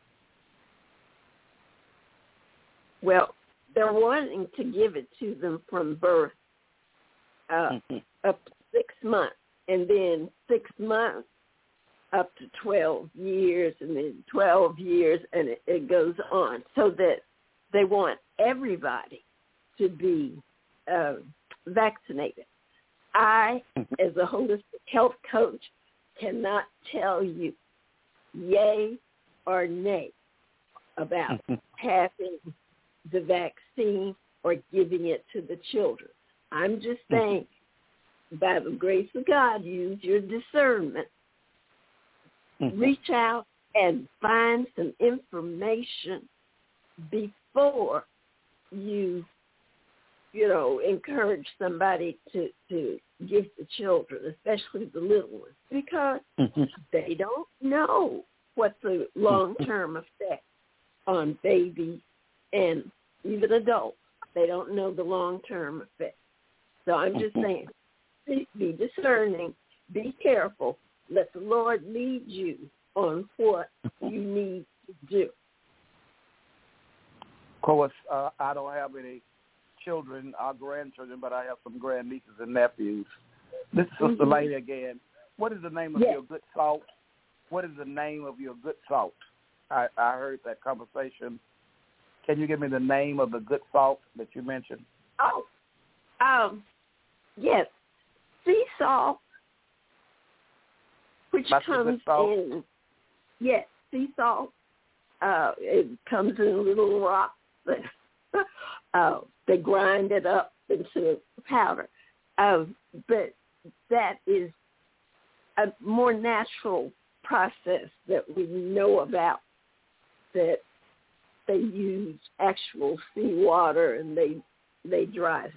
Well, they're wanting to give it to them from birth uh, Mm-hmm. up to six months, and then six months up to twelve years, and then twelve years, and it, it goes on, so that they want everybody to be uh, vaccinated. I, as a holistic health coach, cannot tell you yay or nay about having the vaccine or giving it to the children. I'm just saying, by the grace of God, use your discernment. Mm-hmm. Reach out and find some information before you, you know, encourage somebody to, to give the children, especially the little ones, because mm-hmm. they don't know what the long-term effect on babies and even adults. They don't know the long-term effect. So I'm just saying, be, be discerning, be careful, let the Lord lead you on what you need to do. course, uh, I don't have any children or grandchildren, but I have some grandnieces and nephews. This is Sister Mm-hmm. Lady again. What is the name of yes. your good salt? What is the name of your good salt? I, I heard that conversation. Can you give me the name of the good salt that you mentioned? Oh, um, yes, sea salt, which That's comes salt? in, yes, sea salt. Uh, it comes in little rocks. That, uh, they grind it up into powder. Uh, but that is a more natural process that we know about, that they use actual seawater and they they dry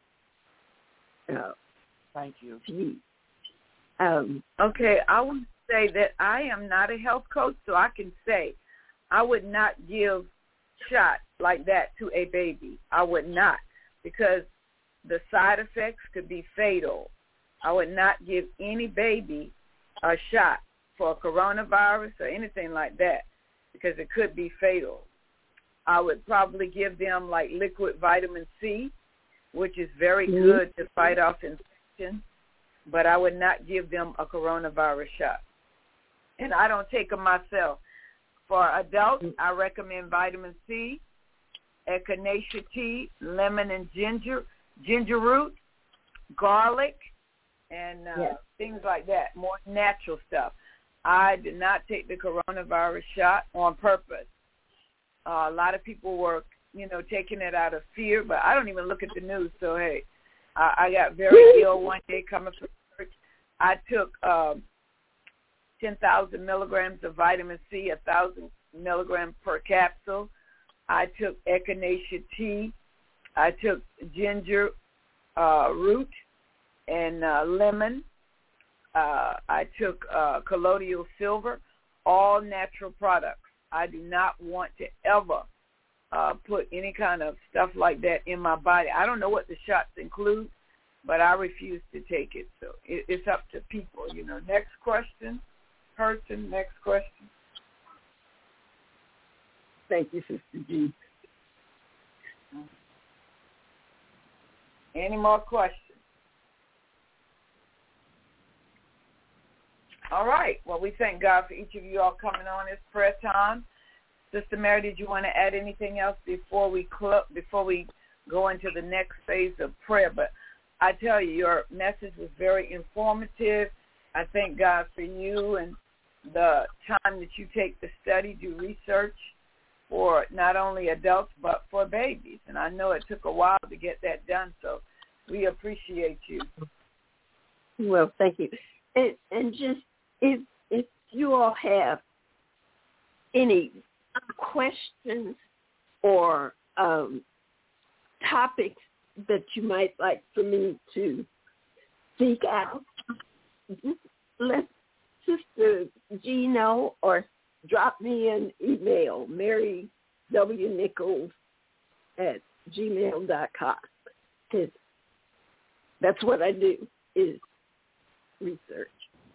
that. Uh, Thank you. To use. Um, Okay, I would say that I am not a health coach, so I can say I would not give shots like that to a baby. I would not, because the side effects could be fatal. I would not give any baby a shot for a coronavirus or anything like that, because it could be fatal. I would probably give them like liquid vitamin C, which is very mm-hmm. good to fight off infection, but I would not give them a coronavirus shot. And I don't take them myself. For adults, I recommend vitamin C, echinacea tea, lemon and ginger, ginger root, garlic, and uh, yes. things like that, more natural stuff. I did not take the coronavirus shot on purpose. Uh, a lot of people were, you know, taking it out of fear, but I don't even look at the news. So, hey, I, I got very ill one day coming from church. I took um, ten thousand milligrams of vitamin C, one thousand milligrams per capsule. I took echinacea tea. I took ginger uh, root and uh, lemon. Uh, I took uh, colloidal silver, all natural products. I do not want to ever uh, put any kind of stuff like that in my body. I don't know what the shots include, but I refuse to take it. So it, it's up to people, you know. Next question, person, next question. Thank you, Sister G. Any more questions? All right. Well, we thank God for each of you all coming on this prayer time. Sister Mary, did you want to add anything else before we cl- before we go into the next phase of prayer? But I tell you, your message was very informative. I thank God for you and the time that you take to study, do research for not only adults but for babies. And I know it took a while to get that done, so we appreciate you. Well, thank you. And, and just if if you all have any questions or um, topics that you might like for me to seek out, let Sister G know or drop me an email, Mary W. Nichols at gmail dot com. Because that's what I do, is research.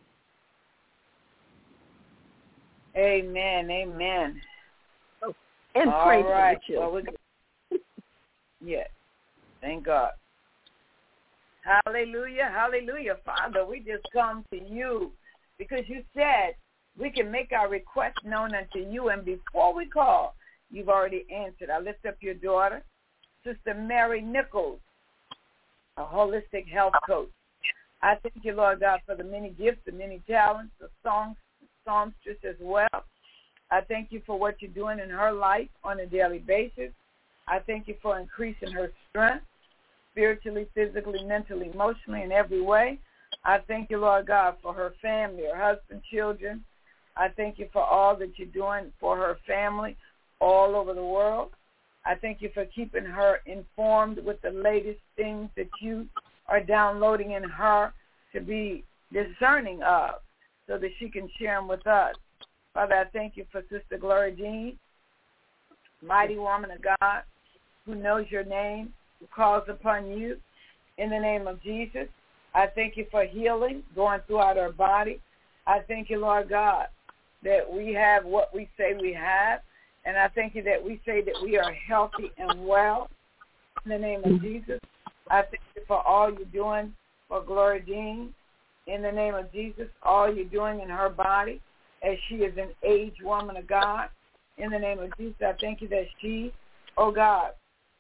Amen, amen. Oh, and all pray right. for the children. Well, yes, thank God. Hallelujah, hallelujah. Father, we just come to you because you said we can make our request known unto you, and before we call, you've already answered. I lift up your daughter, Sister Mary Nichols, a holistic health coach. I thank you, Lord God, for the many gifts and many talents, the song, songstress as well. I thank you for what you're doing in her life on a daily basis. I thank you for increasing her strength, spiritually, physically, mentally, emotionally, in every way. I thank you, Lord God, for her family, her husband, children. I thank you for all that you're doing for her family all over the world. I thank you for keeping her informed with the latest things that you are downloading in her to be discerning of so that she can share them with us. Father, I thank you for Sister Gloria Jean, mighty woman of God, who knows your name, who calls upon you in the name of Jesus. I thank you for healing going throughout our body. I thank you, Lord God, that we have what we say we have, And I thank you that we say that we are healthy and well in the name of Jesus. I thank you for all you're doing for Gloria Dean. In the name of Jesus, all you're doing in her body as she is an aged woman of God. In the name of Jesus, I thank you that she, oh God,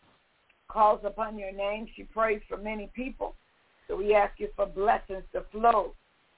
calls upon your name. She prays for many people. So we ask you for blessings to flow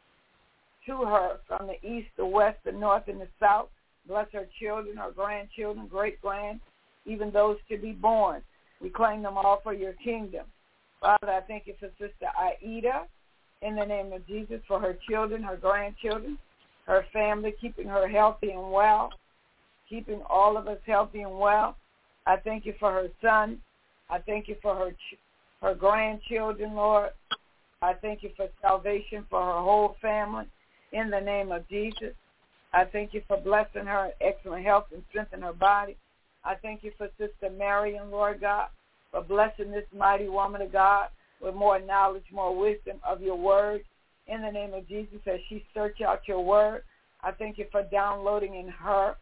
to her from the east, the west, the north, and the south. Bless her children, her grandchildren, great-grand, even those to be born. We claim them all for your kingdom. Father, I thank you for Sister Aida, in the name of Jesus, for her children, her grandchildren, her family, keeping her healthy and well, keeping all of us healthy and well. I thank you for her son. I thank you for her ch- her grandchildren, Lord. I thank you for salvation for her whole family, in the name of Jesus. I thank you for blessing her in excellent health and strength in her body. I thank you for Sister Marion, Lord God, for blessing this mighty woman of God with more knowledge, more wisdom of your word. In the name of Jesus, as she search out your word, I thank you for downloading in her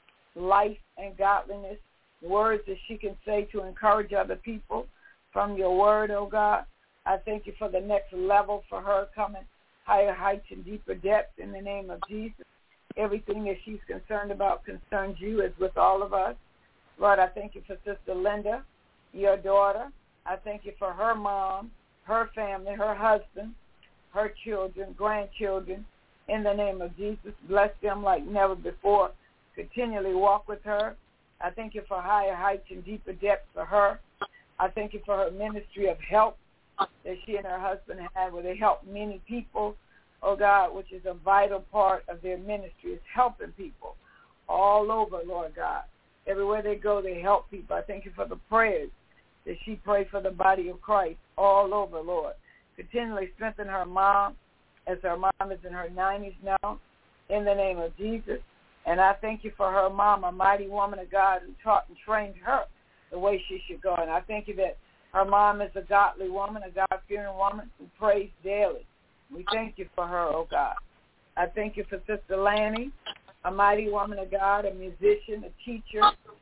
life and godliness, words that she can say to encourage other people from your word, oh God. I thank you for the next level for her coming, higher heights and deeper depths in the name of Jesus. Everything that she's concerned about concerns you, as with all of us. Lord, I thank you for Sister Linda, your daughter. I thank you for her mom, her family, her husband, her children, grandchildren. In the name of Jesus, bless them like never before. Continually walk with her. I thank you for higher heights and deeper depths for her. I thank you for her ministry of help that she and her husband have, where they help many people, oh God, which is a vital part of their ministry, is helping people all over, Lord God. Everywhere they go, they help people. I thank you for the prayers that she prayed for the body of Christ all over, Lord. Continually strengthen her mom, as her mom is in her nineties now, in the name of Jesus. And I thank you for her mom, a mighty woman of God who taught and trained her the way she should go. And I thank you that her mom is a godly woman, a God-fearing woman who prays daily. We thank you for her, oh God. I thank you for Sister Lanny, a mighty woman of God, a musician, a teacher,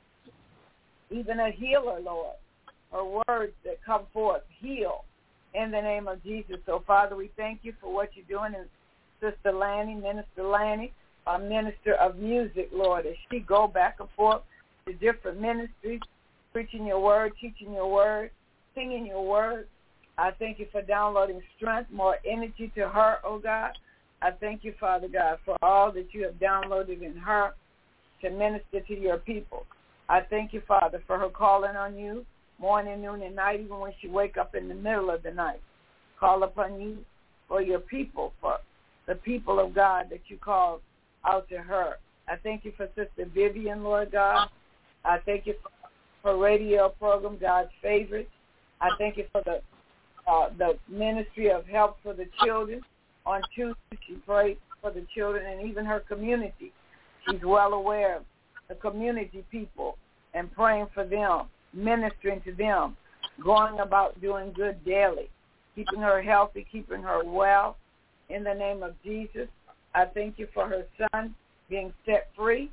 even a healer, Lord. Her words that come forth heal in the name of Jesus. So, Father, we thank you for what you're doing in Sister Lanny, Minister Lanny, a minister of music, Lord, as she go back and forth to different ministries, preaching your word, teaching your word, singing your word. I thank you for downloading strength, more energy to her, oh God. I thank you, Father God, for all that you have downloaded in her to minister to your people. I thank you, Father, for her calling on you morning, noon, and night, even when she wake up in the middle of the night. Call upon you for your people, for the people of God that you called out to her. I thank you for Sister Vivian, Lord God. I thank you for her radio program, God's Favorite. I thank you for the uh, the ministry of help for the children. On Tuesday, she prayed for the children and even her community. She's well aware of the community people and praying for them, ministering to them, going about doing good daily, keeping her healthy, keeping her well. In the name of Jesus, I thank you for her son being set free.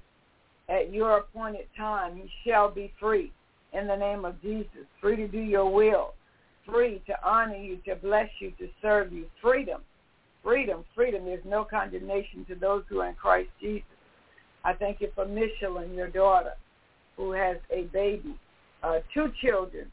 At your appointed time, he shall be free. In the name of Jesus, free to do your will, free to honor you, to bless you, to serve you. Freedom, freedom, freedom. There's no condemnation to those who are in Christ Jesus. I thank you for Michelin, your daughter, who has a baby, uh, two children,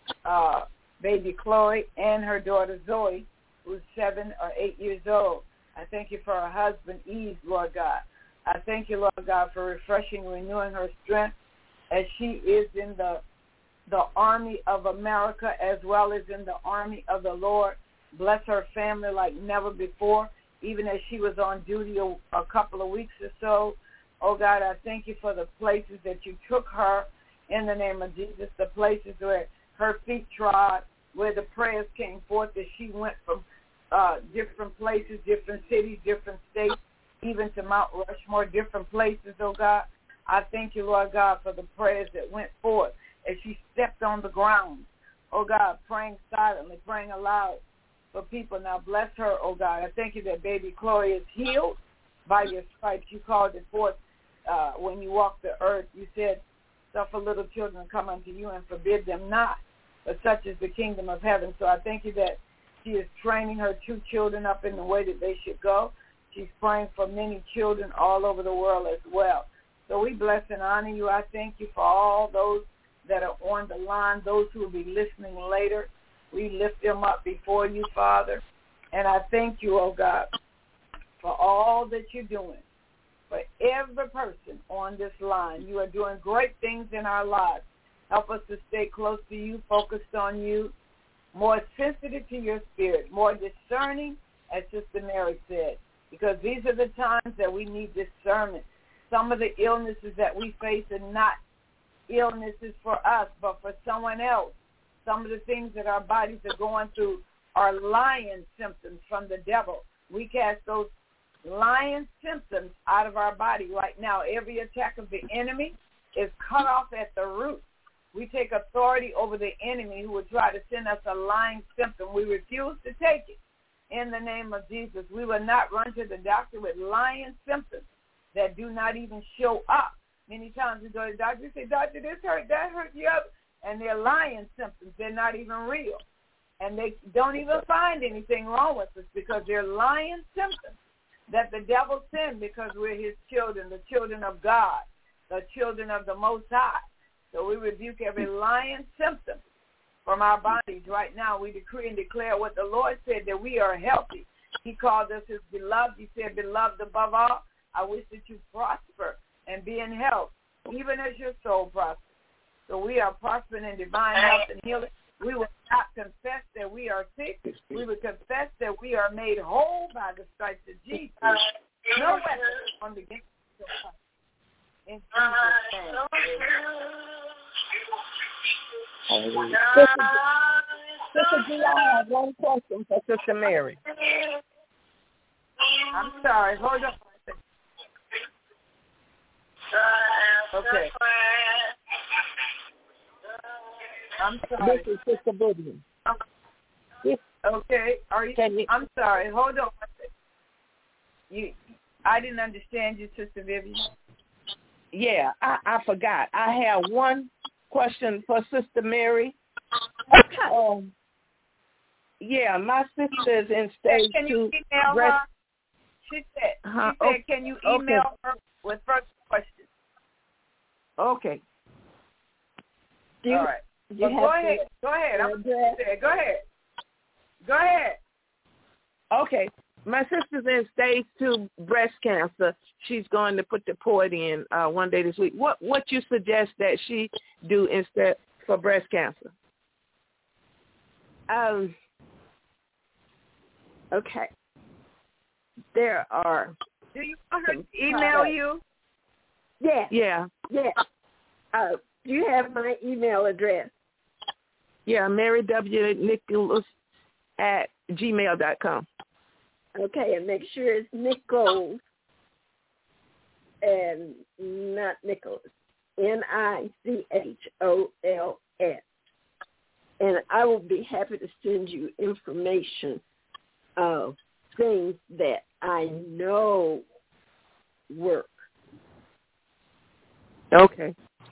uh, baby Chloe and her daughter Zoe, who's seven or eight years old. I thank you for her husband, Eve, Lord God. I thank you, Lord God, for refreshing and renewing her strength as she is in the the army of America as well as in the army of the Lord. Bless her family like never before, even as she was on duty a, a couple of weeks or so. Oh, God, I thank you for the places that you took her in the name of Jesus, the places where her feet trod, where the prayers came forth as she went from uh, different places, different cities, different states, even to Mount Rushmore, different places, oh, God. I thank you, Lord God, for the prayers that went forth as she stepped on the ground, oh, God, praying silently, praying aloud for people. Now bless her, oh, God. I thank you that baby Chloe is healed by your stripes. You called it forth uh, when you walked the earth. You said suffer little children to come unto you and forbid them not, but such is the kingdom of heaven. So I thank you that she is training her two children up in the way that they should go. She's praying for many children all over the world as well. So we bless and honor you. I thank you for all those that are on the line, those who will be listening later. We lift them up before you, Father. And I thank you, oh God, for all that you're doing. For every person on this line, you are doing great things in our lives. Help us to stay close to you, focused on you, more sensitive to your spirit, more discerning, as Sister Mary said, because these are the times that we need discernment. Some of the illnesses that we face are not illnesses for us, but for someone else. Some of the things that our bodies are going through are lying symptoms from the devil. We cast those lying symptoms out of our body right now. Every attack of the enemy is cut off at the root. We take authority over the enemy who would try to send us a lying symptom. We refuse to take it. In the name of Jesus, we will not run to the doctor with lying symptoms that do not even show up. Many times we go to the doctor and say, doctor, this hurt, that hurt, the other. And they're lying symptoms. They're not even real. And they don't even find anything wrong with us because they're lying symptoms that the devil sends because we're his children, the children of God, the children of the Most High. So we rebuke every lying symptom from our bodies right now. We decree and declare what the Lord said, that we are healthy. He called us his beloved. He said, beloved above all, I wish that you prosper and be in health, even as your soul prospers. So we are prospering in divine health and healing. We will not confess that we are sick. We will confess that we are made whole by the stripes of Jesus. No weapon on the game. In Jesus' name. Sister G, I have one question for Sister Mary. I'm sorry. Hold on. Okay. I'm sorry. This is Sister Vivian. Okay. Are you, you? I'm sorry. Hold on. You, I didn't understand you, Sister Vivian. Yeah, I, I forgot. I have one question for Sister Mary. Okay. Um, yeah, my sister is in stage can two. You email breast... her? She said, uh-huh. she said okay. Can you email okay. her with further questions? Okay. Do you, All right. Well, go ahead. Go ahead. I'm go ahead. Go ahead. Okay. My sister's in stage two breast cancer. She's going to put the port in uh, one day this week. What what you suggest that she do instead for breast cancer? Um. Okay. There are. Do you want her to email you? Yeah. Yeah. Yeah. Uh, do you have my email address? Yeah, Mary W. Nicholas at gmail dot com. Okay, and make sure it's Nichols and not Nicholas. N I C H O L S. And I will be happy to send you information of things that I know work. Okay.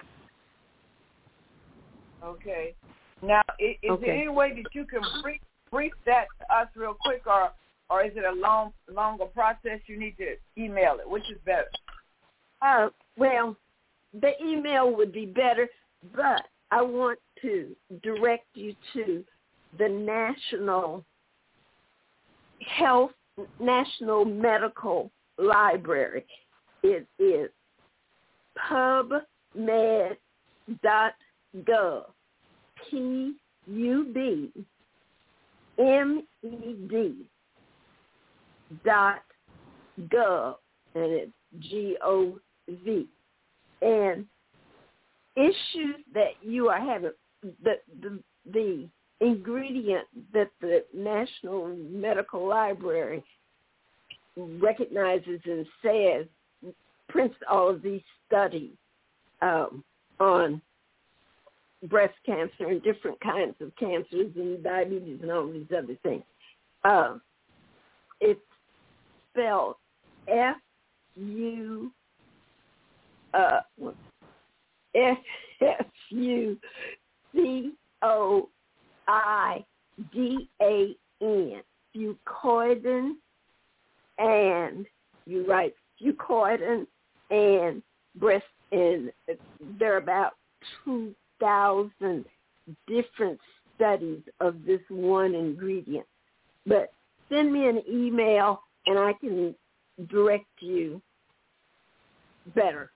Okay. Now, is, is okay. there any way that you can brief, brief that to us real quick, or or is it a long, longer process? You need to email it. Which is better? Uh, well, the email would be better, but I want to direct you to the National Health, National Medical Library. It is pub med dot gov. P U B M E D dot gov, and it's G O V. And issues that you are having, the, the the ingredient that the National Medical Library recognizes and says prints all of these studies um, on breast cancer and different kinds of cancers and diabetes and all these other things. Uh, it's spelled F U uh, F S U C O I D A N, Fucoidan, and you write Fucoidan and breast, and there are about two thousand different studies of this one ingredient. But send me an email and I can direct you better.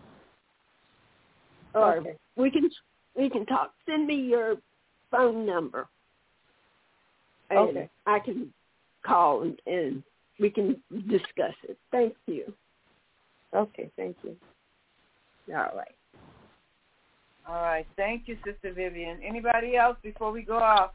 Or okay. we can we can talk. Send me your phone number. And okay. I can call and, and we can discuss it. Thank you. Okay, thank you. All right. All right. Thank you, Sister Vivian. Anybody else before we go off?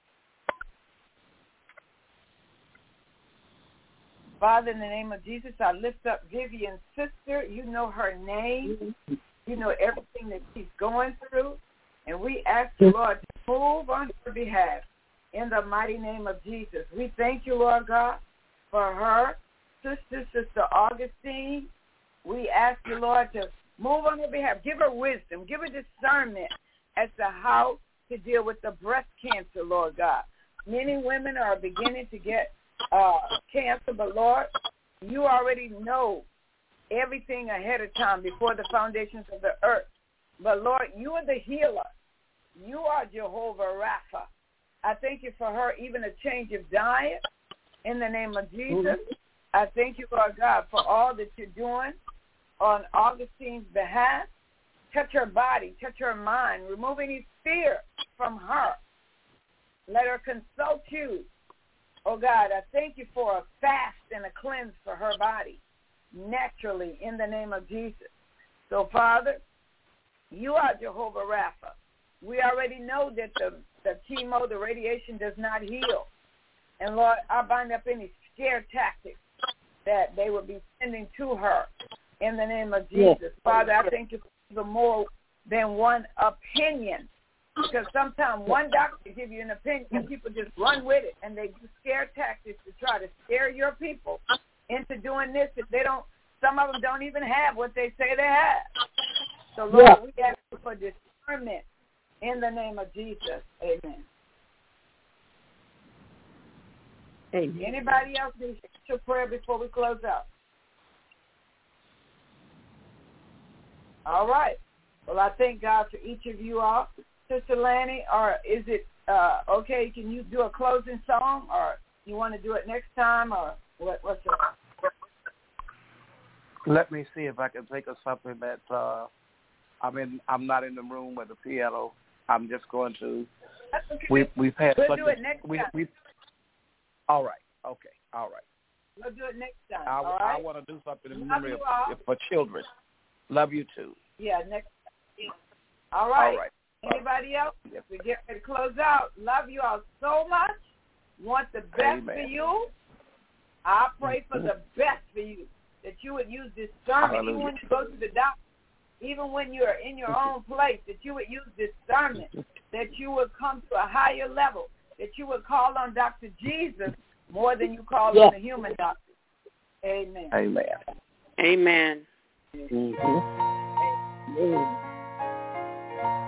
Father, in the name of Jesus, I lift up Vivian's sister. You know her name. You know everything that she's going through. And we ask you, Lord, to move on her behalf in the mighty name of Jesus. We thank you, Lord God, for her sister, Sister Augustine. We ask you, Lord, to move on her behalf. Give her wisdom. Give her discernment as to how to deal with the breast cancer, Lord God. Many women are beginning to get uh, cancer, but, Lord, you already know everything ahead of time before the foundations of the earth. But, Lord, you are the healer. You are Jehovah Rapha. I thank you for her, even a change of diet in the name of Jesus. I thank you, Lord God, for all that you're doing on Augustine's behalf. Touch her body, touch her mind, remove any fear from her. Let her consult you. Oh, God, I thank you for a fast and a cleanse for her body naturally in the name of Jesus. So, Father, you are Jehovah Rapha. We already know that the, the chemo, the radiation does not heal. And, Lord, I bind up any scare tactics that they would be sending to her in the name of Jesus. Yes. Father, I thank you for even more than one opinion, because sometimes one doctor gives you an opinion and people just run with it, and they do scare tactics to try to scare your people into doing this. If they don't, some of them don't even have what they say they have. So, Lord, yeah. we ask you for discernment in the name of Jesus. Amen. Amen. Anybody else need a prayer before we close out? All right. Well, I thank God for each of you all. Sister Lanny, or is it uh, okay, can you do a closing song, or you want to do it next time, or what, what's it? Let me see if I can think of something that, uh, I mean, I'm not in the room with the piano. I'm just going to, okay. we, we've had we'll such do it next we, time. We, all right. Okay. All right. We'll do it next time. I, all right? I want to do something in Love memory you of, all. for children. Love you too. Yeah, next time. All right. All right. Anybody else? Yes. We get ready to close out. Love you all so much. Want the best Amen. for you. I pray for the best for you, that you would use discernment. Hallelujah. Even when you go to the doctor, even when you're in your own place, that you would use discernment, that you would come to a higher level, that you would call on Doctor Jesus more than you call yes. on the human doctor. Amen. Amen. Amen. Mm-hmm. Amen.